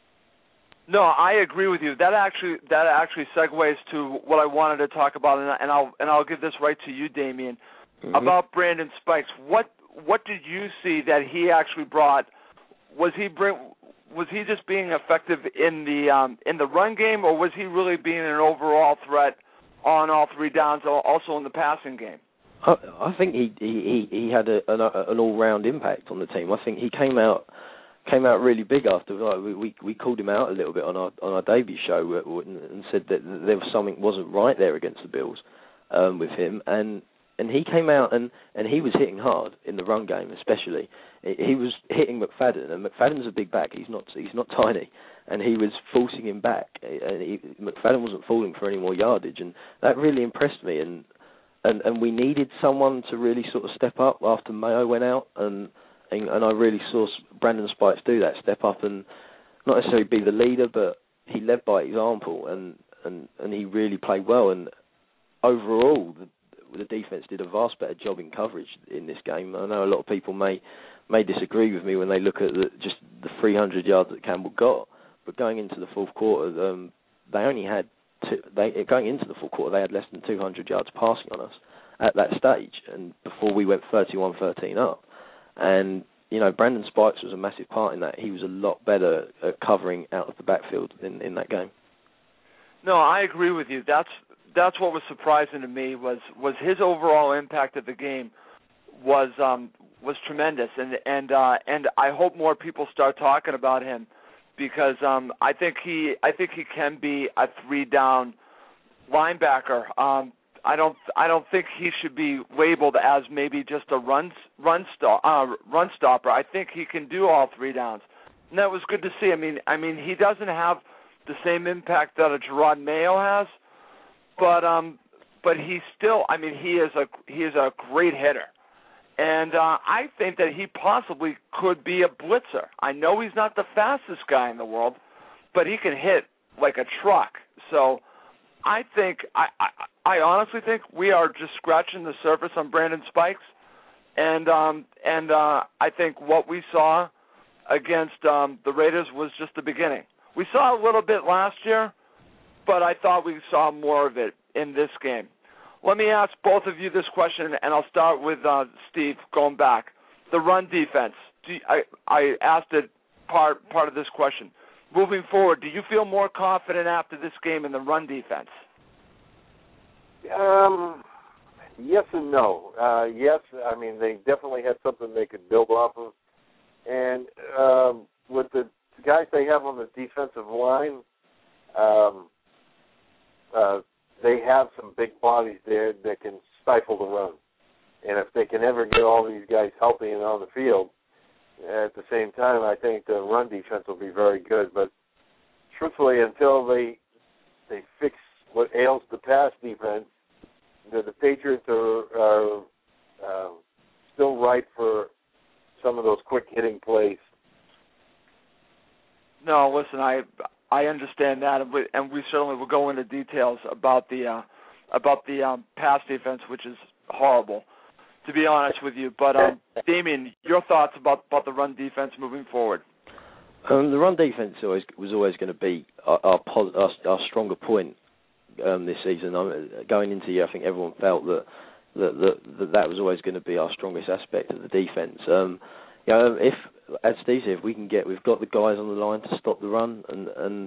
B: No, I agree with you. That actually that actually segues to what I wanted to talk about, and, and I'll and I'll give this right to you, Damien, mm-hmm. about Brandon Spikes. What what did you see that he actually brought? Was he bring was he just being effective in the um, in the run game, or was he really being an overall threat on all three downs, also in the passing game?
A: I, I think he he he had a, an, an all-round impact on the team. I think he came out came out really big after. Like, we, we we called him out a little bit on our on our debut show and said that there was something wasn't right there against the Bills um, with him, and and he came out and, and he was hitting hard in the run game, especially. He was hitting McFadden, and McFadden's a big back. He's not he's not tiny, and he was forcing him back. And he, McFadden wasn't falling for any more yardage, and that really impressed me. And, and and we needed someone to really sort of step up after Mayo went out, and and, and I really saw Brandon Spikes do that, step up and not necessarily be the leader, but he led by example, and, and, and he really played well. And overall, the, the defense did a vast better job in coverage in this game. I know a lot of people may may disagree with me when they look at the, just the three hundred yards that Campbell got, but going into the fourth quarter, um, they only had two, they going into the fourth quarter they had less than two hundred yards passing on us at that stage, and before we went thirty-one thirteen up. And you know, Brandon Spikes was a massive part in that. He was a lot better at covering out of the backfield in, in that game.
B: No, I agree with you. That's that's what was surprising to me was was his overall impact of the game was um, was tremendous, and and uh, and I hope more people start talking about him because um, I think he I think he can be a three down linebacker. Um, I don't I don't think he should be labeled as maybe just a run run stop uh, run stopper. I think he can do all three downs, and that was good to see. I mean I mean he doesn't have the same impact that a Gerard Mayo has, but um but he still I mean he is a he is a great hitter. And uh, I think that he possibly could be a blitzer. I know he's not the fastest guy in the world, but he can hit like a truck. So I think, I, I, I honestly think we are just scratching the surface on Brandon Spikes. And um, and uh, I think what we saw against um, the Raiders was just the beginning. We saw a little bit last year, but I thought we saw more of it in this game. Let me ask both of you this question, and I'll start with uh, Steve, going back. The run defense. Do you, I, I asked it part part of this question. Moving forward, do you feel more confident after this game in the run defense?
C: Um, yes and no. Uh, yes, I mean, they definitely had something they could build off of. And um, with the guys they have on the defensive line, um, uh, they have some big bodies there that can stifle the run. And if they can ever get all these guys healthy and on the field at the same time, I think the run defense will be very good. But truthfully, until they they fix what ails the pass defense, the, the Patriots are, are uh, still ripe for some of those quick hitting plays.
B: No, listen, I I understand that, and we, and we certainly will go into details about the uh, about the um, pass defense, which is horrible, to be honest with you. But um, Damien, your thoughts about, about the run defense moving forward?
A: Um, the run defense always, was always going to be our our, our, our stronger point um, this season. Um, going into the year, I think everyone felt that that, that that that was always going to be our strongest aspect of the defense. Um, you know, if as Steve said, if we can get, we've got the guys on the line to stop the run, and and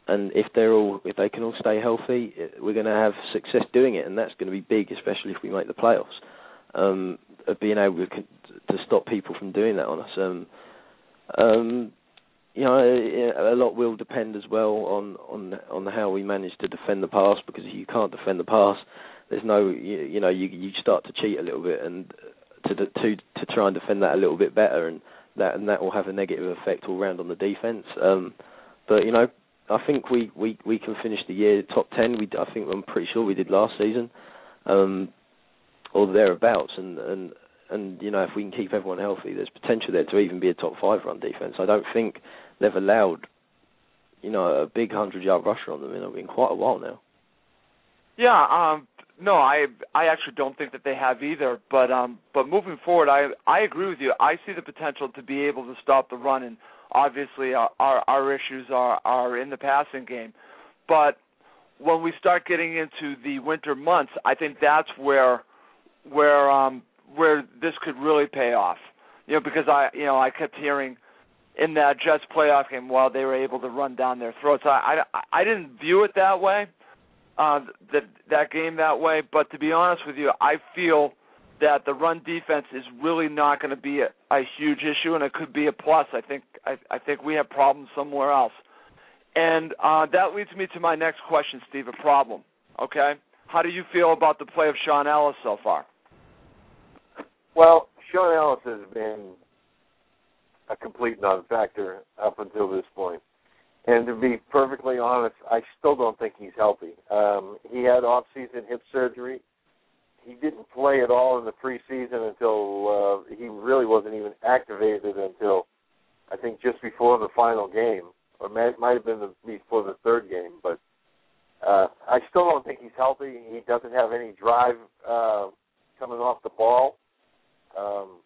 A: and if they're all, if they can all stay healthy, we're going to have success doing it, and that's going to be big, especially if we make the playoffs. Um, of being able to, to stop people from doing that on us. Um, um, you know, a lot will depend as well on, on on how we manage to defend the pass, because if you can't defend the pass, there's no, you, you know, you you start to cheat a little bit and to to to try and defend that a little bit better, and that and that will have a negative effect all round on the defence. Um, but you know, I think we, we, we can finish the year top ten. We I think I'm pretty sure we did last season. Um, or thereabouts, and, and and you know, if we can keep everyone healthy, there's potential there to even be a top five run defence. I don't think they've allowed, you know, a big hundred-yard rusher on them in, in quite a while now.
B: Yeah, um, no, I I actually don't think that they have either. But um, but moving forward, I I agree with you. I see the potential to be able to stop the run, and obviously our our, our issues are, are in the passing game. But when we start getting into the winter months, I think that's where where um where this could really pay off. You know, because I you know I kept hearing in that Jets playoff game, while they were able to run down their throats, I I, I didn't view it that way, uh, that that game that way. But to be honest with you, I feel that the run defense is really not going to be a, a huge issue, and it could be a plus. I think I, I think we have problems somewhere else, and uh, that leads me to my next question, Steve. A problem, okay? How do you feel about the play of Sean Ellis so far?
C: Well, Sean Ellis has been a complete non-factor up until this point. And to be perfectly honest, I still don't think he's healthy. Um, he had off-season hip surgery. He didn't play at all in the preseason until uh, he really wasn't even activated until, I think, just before the final game, or may, might have been the, before the third game. But uh, I still don't think he's healthy. He doesn't have any drive uh, coming off the ball. Um,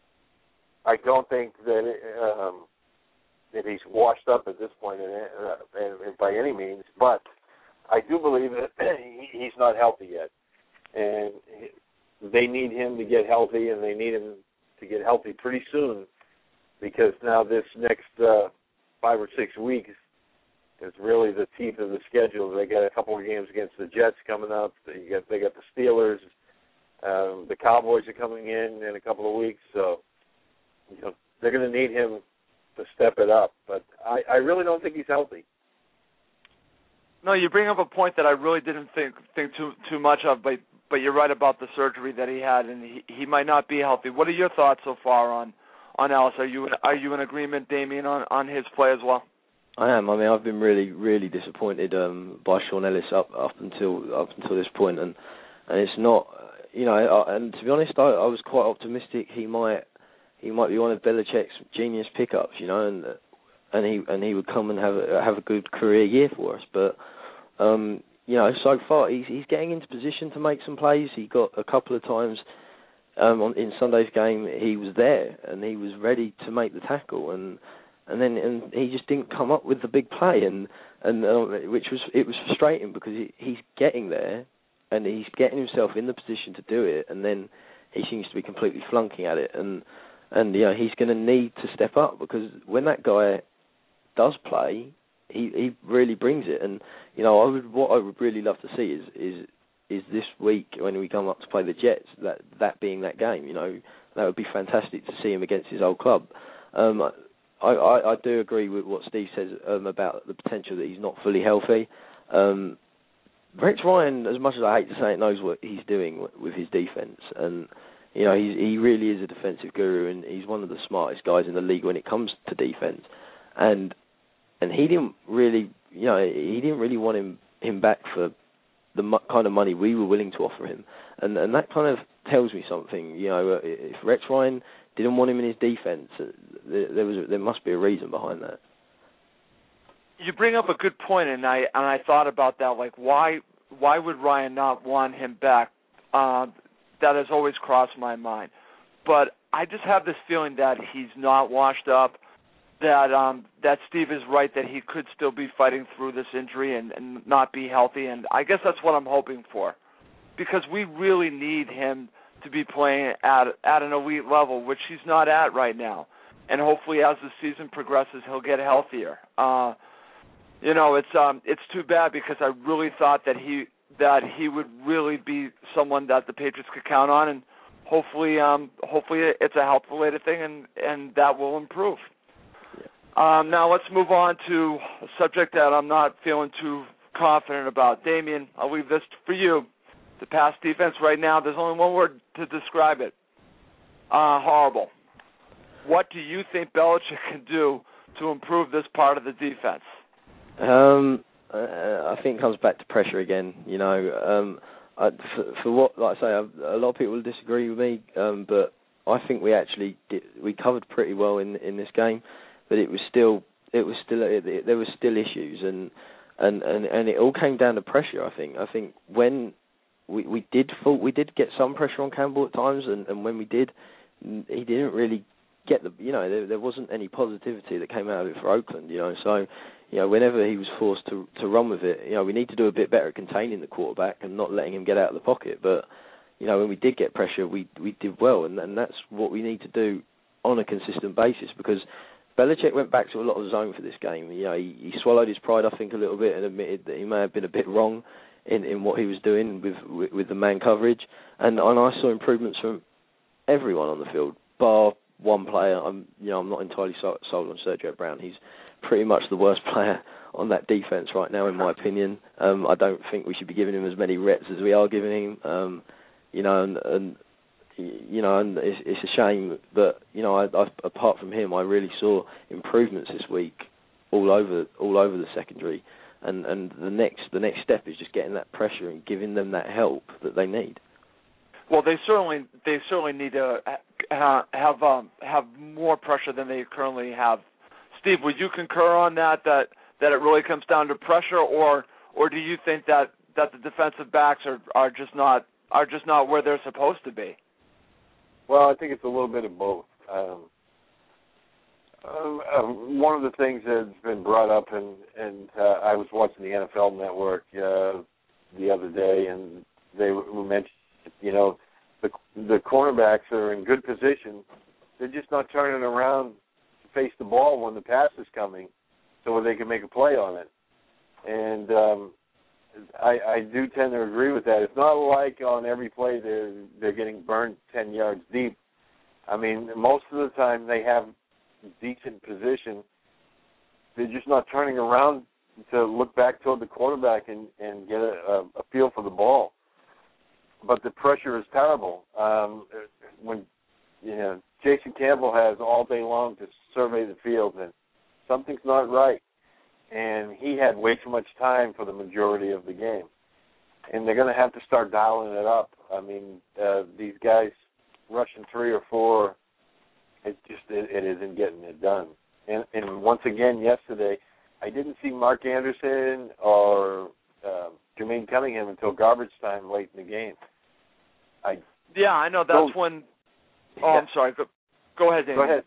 C: I don't think that it, um, that he's washed up at this point, in, uh, and, and by any means. But I do believe that he, he's not healthy yet, and they need him to get healthy, and they need him to get healthy pretty soon, because now this next uh, five or six weeks is really the teeth of the schedule. They got a couple of games against the Jets coming up. They got they got the Steelers. Um, the Cowboys are coming in in a couple of weeks, so you know, they're going to need him to step it up. But I, I really don't think he's healthy.
B: No, you bring up a point that I really didn't think think too too much of, but but you're right about the surgery that he had, and he, he might not be healthy. What are your thoughts so far on, on Ellis? Are you are you in agreement, Damien, on, on his play as well?
A: I am. I mean, I've been really, really disappointed um, by Sean Ellis up up until up until this point, and and it's not, you know, I, and to be honest, I, I was quite optimistic he might he might be one of Belichick's genius pickups, you know, and and he and he would come and have a, have a good career year for us, but um, you know, so far he's he's getting into position to make some plays. He got a couple of times um, on, in Sunday's game. He was there and he was ready to make the tackle, and. And then and he just didn't come up with the big play, and and uh, which was it was frustrating because he, he's getting there, and he's getting himself in the position to do it, and then he seems to be completely flunking at it, and and you know he's going to need to step up, because when that guy does play, he he really brings it, and you know I would what I would really love to see is is is this week when we come up to play the Jets, that that being that game, you know that would be fantastic to see him against his old club. Um, I, I, I do agree with what Steve says um, about the potential that he's not fully healthy. Um, Rex Ryan, as much as I hate to say it, knows what he's doing with his defence, and you know he's, he really is a defensive guru, and he's one of the smartest guys in the league when it comes to defence. And and he didn't really, you know, he didn't really want him him back for the mo- kind of money we were willing to offer him, and and that kind of tells me something. You know, if Rex Ryan didn't want him in his defence, there was there must be a reason behind that.
B: You bring up a good point, and I and I thought about that. Like, why why would Ryan not want him back? Uh, that has always crossed my mind. But I just have this feeling that he's not washed up. That um, that Steve is right, that he could still be fighting through this injury and, and not be healthy. And I guess that's what I'm hoping for, because we really need him to be playing at at an elite level, which he's not at right now. And hopefully as the season progresses, he'll get healthier. Uh, you know, it's um, it's too bad because I really thought that he that he would really be someone that the Patriots could count on, and hopefully, um, hopefully it's a health-related thing, and, and that will improve. Yeah. Um, now let's move on to a subject that I'm not feeling too confident about. Damien, I'll leave this for you. The pass defense right now, there's only one word to describe it. Uh, horrible. What do you think Belichick can do to improve this part of the defense?
A: Um, uh, I think it comes back to pressure again. You know, um, I, for, for what, like I say, a lot of people disagree with me, um, but I think we actually did, we covered pretty well in in this game, but it was still it was still it, it, there were still issues, and, and, and, and it all came down to pressure. I think I think when we we did fall, we did get some pressure on Campbell at times, and, and when we did, he didn't really get the you know there, there wasn't any positivity that came out of it for Oakland. You know, so. You know, whenever he was forced to to run with it, you know, we need to do a bit better at containing the quarterback and not letting him get out of the pocket. But, you know, when we did get pressure, we we did well, and, and that's what we need to do on a consistent basis, because Belichick went back to a lot of zone for this game. You know, he, he swallowed his pride, I think, a little bit and admitted that he may have been a bit wrong in, in what he was doing with, with with the man coverage. And, and I saw improvements from everyone on the field, bar one player. I'm you know I'm not entirely sold on Sergio Brown. He's pretty much the worst player on that defense right now, in my opinion. Um, I don't think we should be giving him as many reps as we are giving him. Um, you know, and, and you know, and it's, it's a shame. But you know, I, I, apart from him, I really saw improvements this week all over all over the secondary. And and the next the next step is just getting that pressure and giving them that help that they need.
B: Well, they certainly they certainly need to uh, have um, have more pressure than they currently have. Steve, would you concur on that, that that it really comes down to pressure, or or do you think that, that the defensive backs are, are just not are just not where they're supposed to be?
C: Well, I think it's a little bit of both. Um, uh, one of the things that's been brought up, and and uh, I was watching the N F L Network uh, the other day, and they mentioned, you know, the the cornerbacks are in good position. They're just not turning around face the ball when the pass is coming so they can make a play on it. And um, I, I do tend to agree with that. It's not like on every play they're, they're getting burned ten yards deep. I mean, most of the time they have decent position. They're just not turning around to look back toward the quarterback and, and get a, a, a feel for the ball. But the pressure is terrible. Um, when, you know, Jason Campbell has all day long to survey the field, and something's not right. And he had way too much time for the majority of the game. And they're going to have to start dialing it up. I mean, uh, these guys rushing three or four, it just it, it isn't getting it done. And, and once again, yesterday, I didn't see Mark Anderson or uh, Jermaine Cunningham until garbage time late in the game. I
B: yeah, I know. That's when. Oh, I'm sorry. Go, go ahead, Daniel.
C: Go ahead.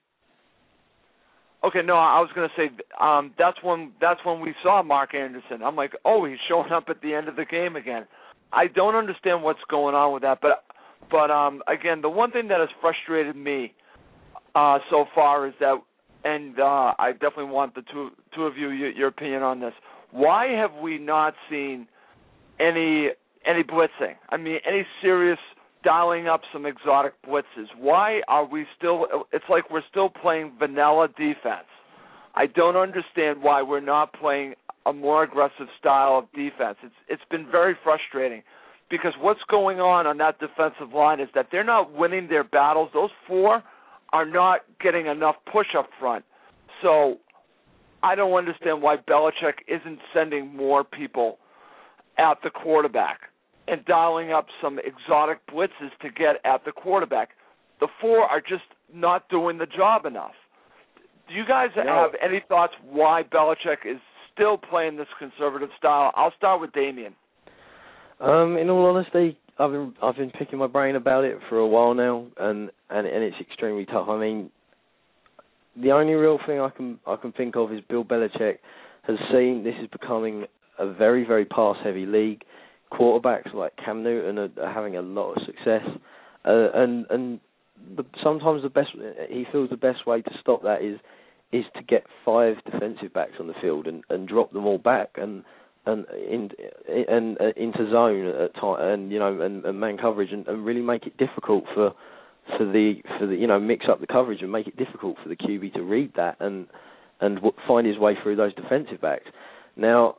B: Okay, no, I was going to say um, that's when that's when we saw Mark Anderson. I'm like, oh, he's showing up at the end of the game again. I don't understand what's going on with that, but but um, again, the one thing that has frustrated me uh, so far is that, and uh, I definitely want the two two of you your, your opinion on this. Why have we not seen any any blitzing? I mean, any serious dialing up some exotic blitzes. Why are we still, it's like we're still playing vanilla defense. I don't understand why we're not playing a more aggressive style of defense. It's It's been very frustrating because what's going on on that defensive line is that they're not winning their battles. Those four are not getting enough push up front. So I don't understand why Belichick isn't sending more people at the quarterback and dialing up some exotic blitzes to get at the quarterback. The four are just not doing the job enough. Do you guys no. have any thoughts why Belichick is still playing this conservative style? I'll start with Damien.
A: Um, in all honesty, I've been I've been picking my brain about it for a while now, and, and, and it's extremely tough. I mean, the only real thing I can I can think of is Bill Belichick has seen this is becoming a very, very pass-heavy league. Quarterbacks like Cam Newton are, are having a lot of success, uh, and and the, sometimes the best he feels the best way to stop that is is to get five defensive backs on the field and, and drop them all back and and in and uh, into zone at time, and you know and, and man coverage and, and really make it difficult for for the for the you know mix up the coverage and make it difficult for the Q B to read that and and w- find his way through those defensive backs. Now,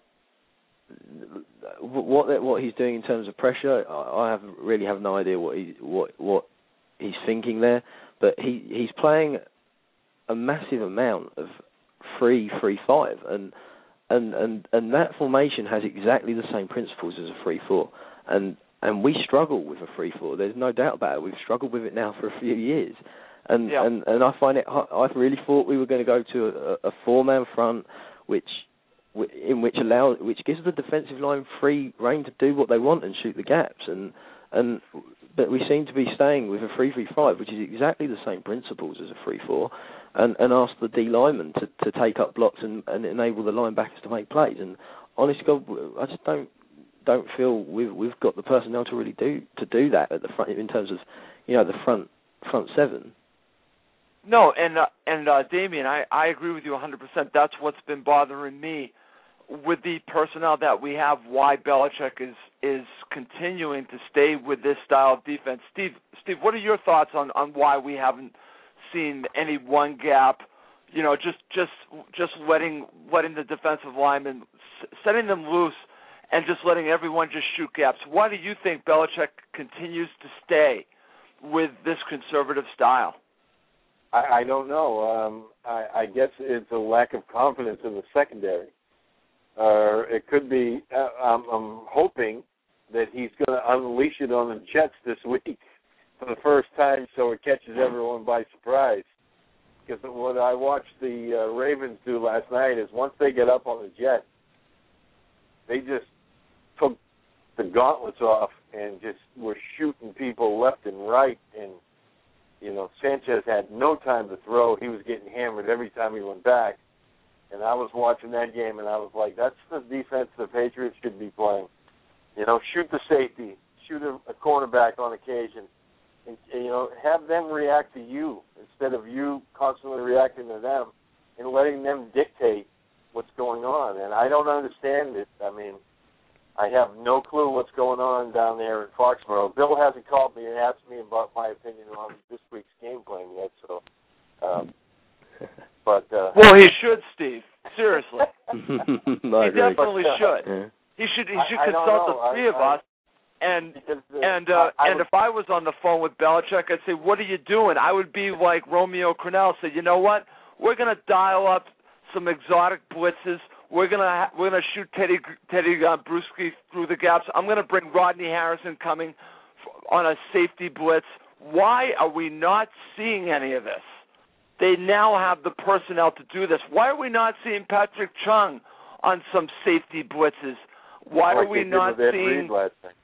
A: what what he's doing in terms of pressure, I have really have no idea what he what what he's thinking there. But he, he's playing a massive amount of three three five, and and and and that formation has exactly the same principles as a three four, and and we struggle with a three four. There's no doubt about it. We've struggled with it now for a few years, and
B: yeah.
A: and, and I find it. I really thought we were going to go to a, a four man front, which. in which allow which gives the defensive line free rein to do what they want and shoot the gaps, and and but we seem to be staying with a three three five, which is exactly the same principles as a three four, and, and ask the D linemen to, to take up blocks and, and enable the linebackers to make plays. And honestly, God, I just don't don't feel we've we've got the personnel to really do to do that at the front in terms of you know the front front seven.
B: No, and uh, and uh, Damien, I, I agree with you one hundred percent. That's what's been bothering me with the personnel that we have. Why Belichick is is continuing to stay with this style of defense. Steve, Steve, what are your thoughts on, on why we haven't seen any one gap? You know, just just just letting letting the defensive linemen setting them loose and just letting everyone just shoot gaps. Why do you think Belichick continues to stay with this conservative style?
C: I, I don't know. Um, I, I guess it's a lack of confidence in the secondary. Or uh, it could be, uh, I'm, I'm hoping that he's going to unleash it on the Jets this week for the first time so it catches everyone by surprise. Because what I watched the uh, Ravens do last night is once they get up on the Jets, they just took the gauntlets off and just were shooting people left and right. And, you know, Sanchez had no time to throw. He was getting hammered every time he went back. And I was watching that game, and I was like, that's the defense the Patriots should be playing. You know, shoot the safety, shoot a, a cornerback on occasion, and, and, you know, have them react to you instead of you constantly reacting to them and letting them dictate what's going on. And I don't understand it. I mean, I have no clue what's going on down there in Foxborough. Bill hasn't called me and asked me about my opinion on this week's game plan yet, so... Um, But, uh,
B: well, he should, Steve. Seriously,
A: no,
B: he definitely
C: but, uh,
B: should.
A: Yeah.
B: He should. He should
C: I, I
B: consult
C: the
B: three
C: I,
B: of
C: I,
B: us. And
C: because, uh,
B: and uh,
C: I, I
B: and
C: would,
B: if I was on the phone with Belichick, I'd say, "What are you doing?" I would be like Romeo Crennel, say, "You know what? We're gonna dial up some exotic blitzes. We're gonna ha- we're gonna shoot Teddy Teddy uh, Bruschi through the gaps. I'm gonna bring Rodney Harrison coming f- on a safety blitz. Why are we not seeing any of this? They now have the personnel to do this. Why are we not seeing Patrick Chung on some safety blitzes? Why
C: like
B: are we
C: they did
B: not
C: with Ed
B: seeing?
C: Reed last night.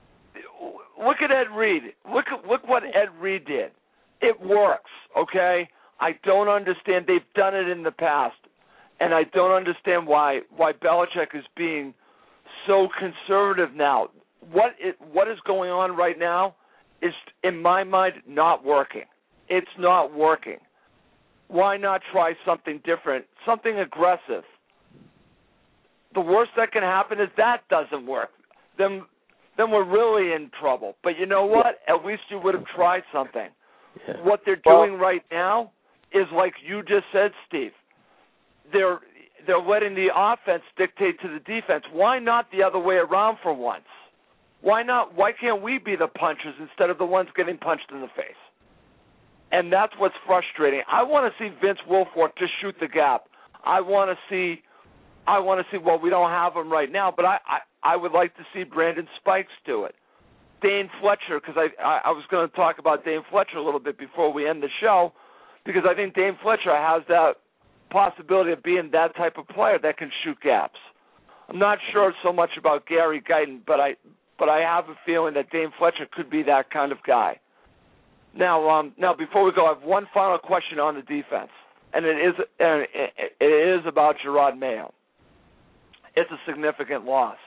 B: Look at Ed Reed. Look at look what Ed Reed did. It works, okay? I don't understand. They've done it in the past, and I don't understand why why Belichick is being so conservative now. What it what is going on right now is, in my mind, not working. It's not working. Why not try something different, something aggressive? The worst that can happen is that doesn't work. Then, then we're really in trouble. But you know what? At least you would have tried something.
A: Yeah.
B: What they're
C: Well,
B: doing right now is like you just said, Steve. They're they're letting the offense dictate to the defense. Why not the other way around for once? Why not? Why can't we be the punchers instead of the ones getting punched in the face? And that's what's frustrating. I want to see Vince Wilfork just shoot the gap. I want to see, I want to see. Well, we don't have him right now, but I, I, I would like to see Brandon Spikes do it. Dane Fletcher, because I, I, I was going to talk about Dane Fletcher a little bit before we end the show, because I think Dane Fletcher has that possibility of being that type of player that can shoot gaps. I'm not sure so much about Gary Guyton, but I, but I have a feeling that Dane Fletcher could be that kind of guy. Now, um, now before we go, I have one final question on the defense, and it is and it, it is about Jerod Mayo. It's a significant loss.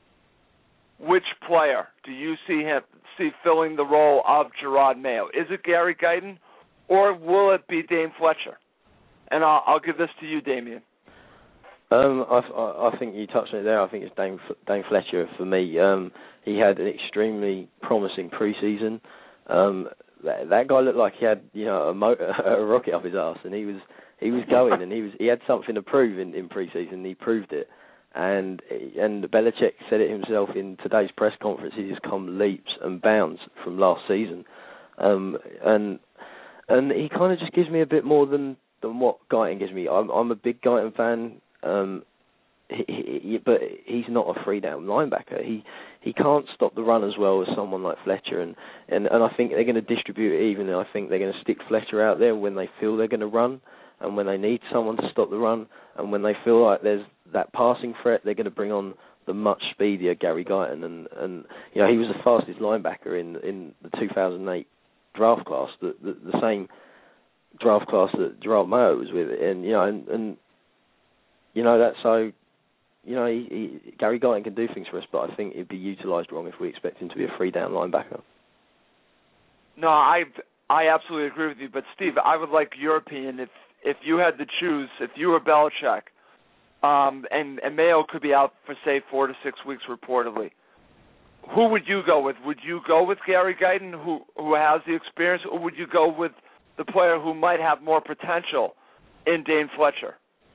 B: Which player do you see him see filling the role of Jerod Mayo? Is it Gary Guyton, or will it be Dane Fletcher? And I'll, I'll give this to you, Damien.
A: Um, I, I, I think you touched on it there. I think it's Dane, Dane Fletcher for me. Um, he had an extremely promising preseason. Um, that, that guy looked like he had, you know, a, mo- a rocket up his arse, and he was he was going, and he was he had something to prove in, in preseason. And he proved it, and and Belichick said it himself in today's press conference. He's come leaps and bounds from last season, um, and and he kind of just gives me a bit more than, than what Guyton gives me. I'm I'm a big Guyton fan. Um, he, he, but he's not a three-down linebacker. He he can't stop the run as well as someone like Fletcher, and, and, and I think they're going to distribute it evenly. I think they're going to stick Fletcher out there when they feel they're going to run, and when they need someone to stop the run, and when they feel like there's that passing threat, they're going to bring on the much speedier Gary Guyton. And, and you know, he was the fastest linebacker in in the two thousand eight draft class, the the, the same draft class that Gerard Mayo was with, and you know, and, and You know, that so, you know, he, he, Gary Guyton can do things for us, but I think it'd be utilised wrong if we expect him to be a three-down linebacker.
B: No, I I absolutely agree with you. But, Steve, I would like your opinion. If if you had to choose, if you were Belichick, um, and, and Mayo could be out for, say, four to six weeks reportedly, who would you go with? Would you go with Gary Guyton, who, who has the experience, or would you go with the player who might have more potential in Dane Fletcher?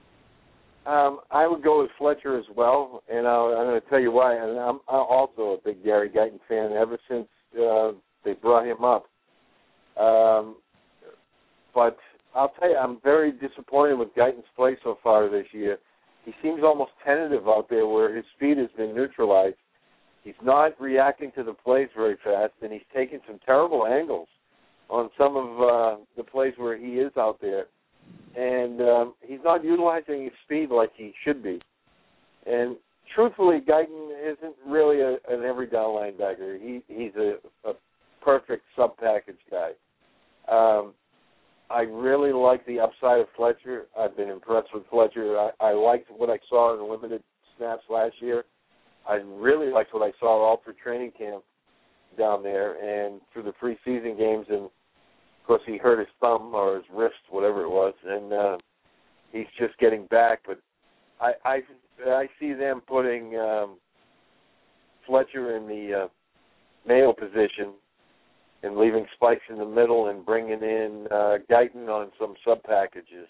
C: Um, I would go with Fletcher as well, and I'll, I'm going to tell you why. And I'm, I'm also a big Gary Guyton fan ever since uh, they brought him up. Um, but I'll tell you, I'm very disappointed with Guyton's play so far this year. He seems almost tentative out there where his speed has been neutralized. He's not reacting to the plays very fast, and he's taking some terrible angles on some of uh, the plays where he is out there. And um, he's not utilizing his speed like he should be. And truthfully, Guyton isn't really a, an every-down linebacker. He, he's a, a perfect sub-package guy. Um, I really like the upside of Fletcher. I've been impressed with Fletcher. I, I liked what I saw in the limited snaps last year. I really liked what I saw all through training camp down there and through the preseason games. And, of course, he hurt his thumb or his wrist, whatever it was, and uh, he's just getting back. But I, I, I see them putting um, Fletcher in the uh, Mayo position and leaving Spikes in the middle and bringing in uh, Guyton on some sub-packages.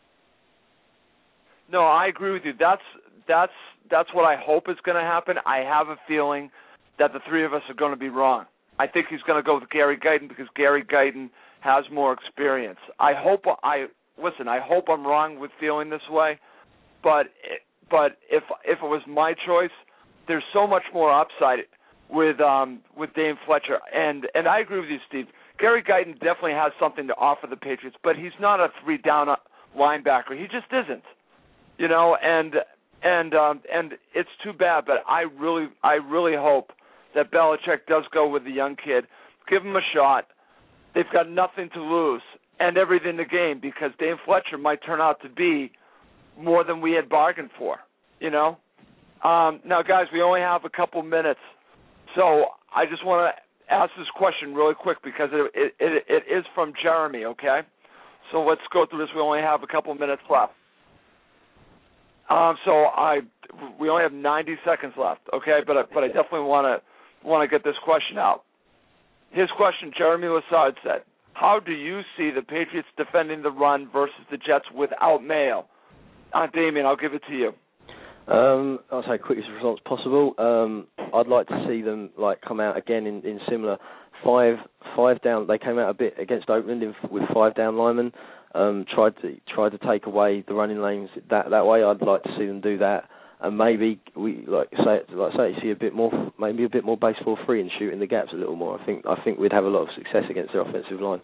B: No, I agree with you. That's that's that's what I hope is going to happen. I have a feeling that the three of us are going to be wrong. I think he's going to go with Gary Guyton because Gary Guyton has more experience. I hope I listen. I hope I'm wrong with feeling this way, but but if if it was my choice, there's so much more upside with um with Dane Fletcher, and and I agree with you, Steve. Gary Guyton definitely has something to offer the Patriots, but he's not a three down linebacker. He just isn't, you know. And and um, and it's too bad, but I really I really hope that Belichick does go with the young kid, give him a shot. They've got nothing to lose and everything to gain because Dane Fletcher might turn out to be more than we had bargained for, you know. Um, now, guys, we only have a couple minutes, so I just want to ask this question really quick because it, it, it, it is from Jeremy, okay? So let's go through this. We only have a couple minutes left. Um, so I we only have ninety seconds left, okay? But I, but I definitely want to want to get this question out. His question, Jeremy Lassard said, how do you see the Patriots defending the run versus the Jets without Mayo? Uh, Damien, I'll give it to you.
A: Um, I'll say quickest response possible. Um, I'd like to see them like come out again in, in similar five five down. They came out a bit against Oakland in, with five down linemen. Um, tried to tried to take away the running lanes that that way. I'd like to see them do that, and maybe we like say like say see a bit more, maybe a bit more base four three and shoot in the gaps a little more. I think I think we'd have a lot of success against their offensive line.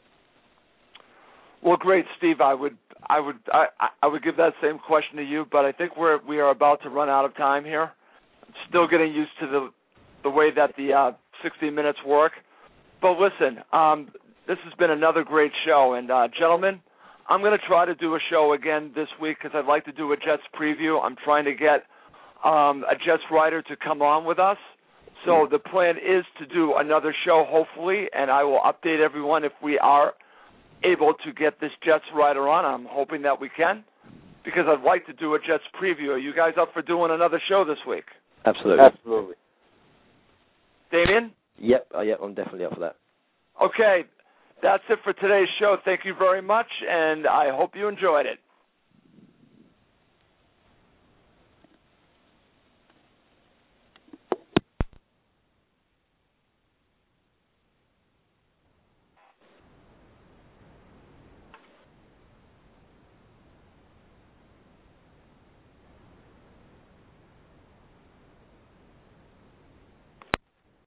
B: Well, great, Steve. I would I would I, I would give that same question to you, but I think we're we are about to run out of time here. I'm still getting used to the the way that the uh, sixty minutes work. But listen, um, this has been another great show, and uh, gentlemen, I'm going to try to do a show again this week because I'd like to do a Jets preview. I'm trying to get um, a Jets writer to come on with us. So the plan is to do another show, hopefully, and I will update everyone if we are able to get this Jets rider on. I'm hoping that we can, because I'd like to do a Jets preview. Are you guys up for doing another show this week?
A: Absolutely.
C: Absolutely.
B: Damien?
A: Yep, uh, yep, I'm definitely up for that.
B: Okay, that's it for today's show. Thank you very much, and I hope you enjoyed it.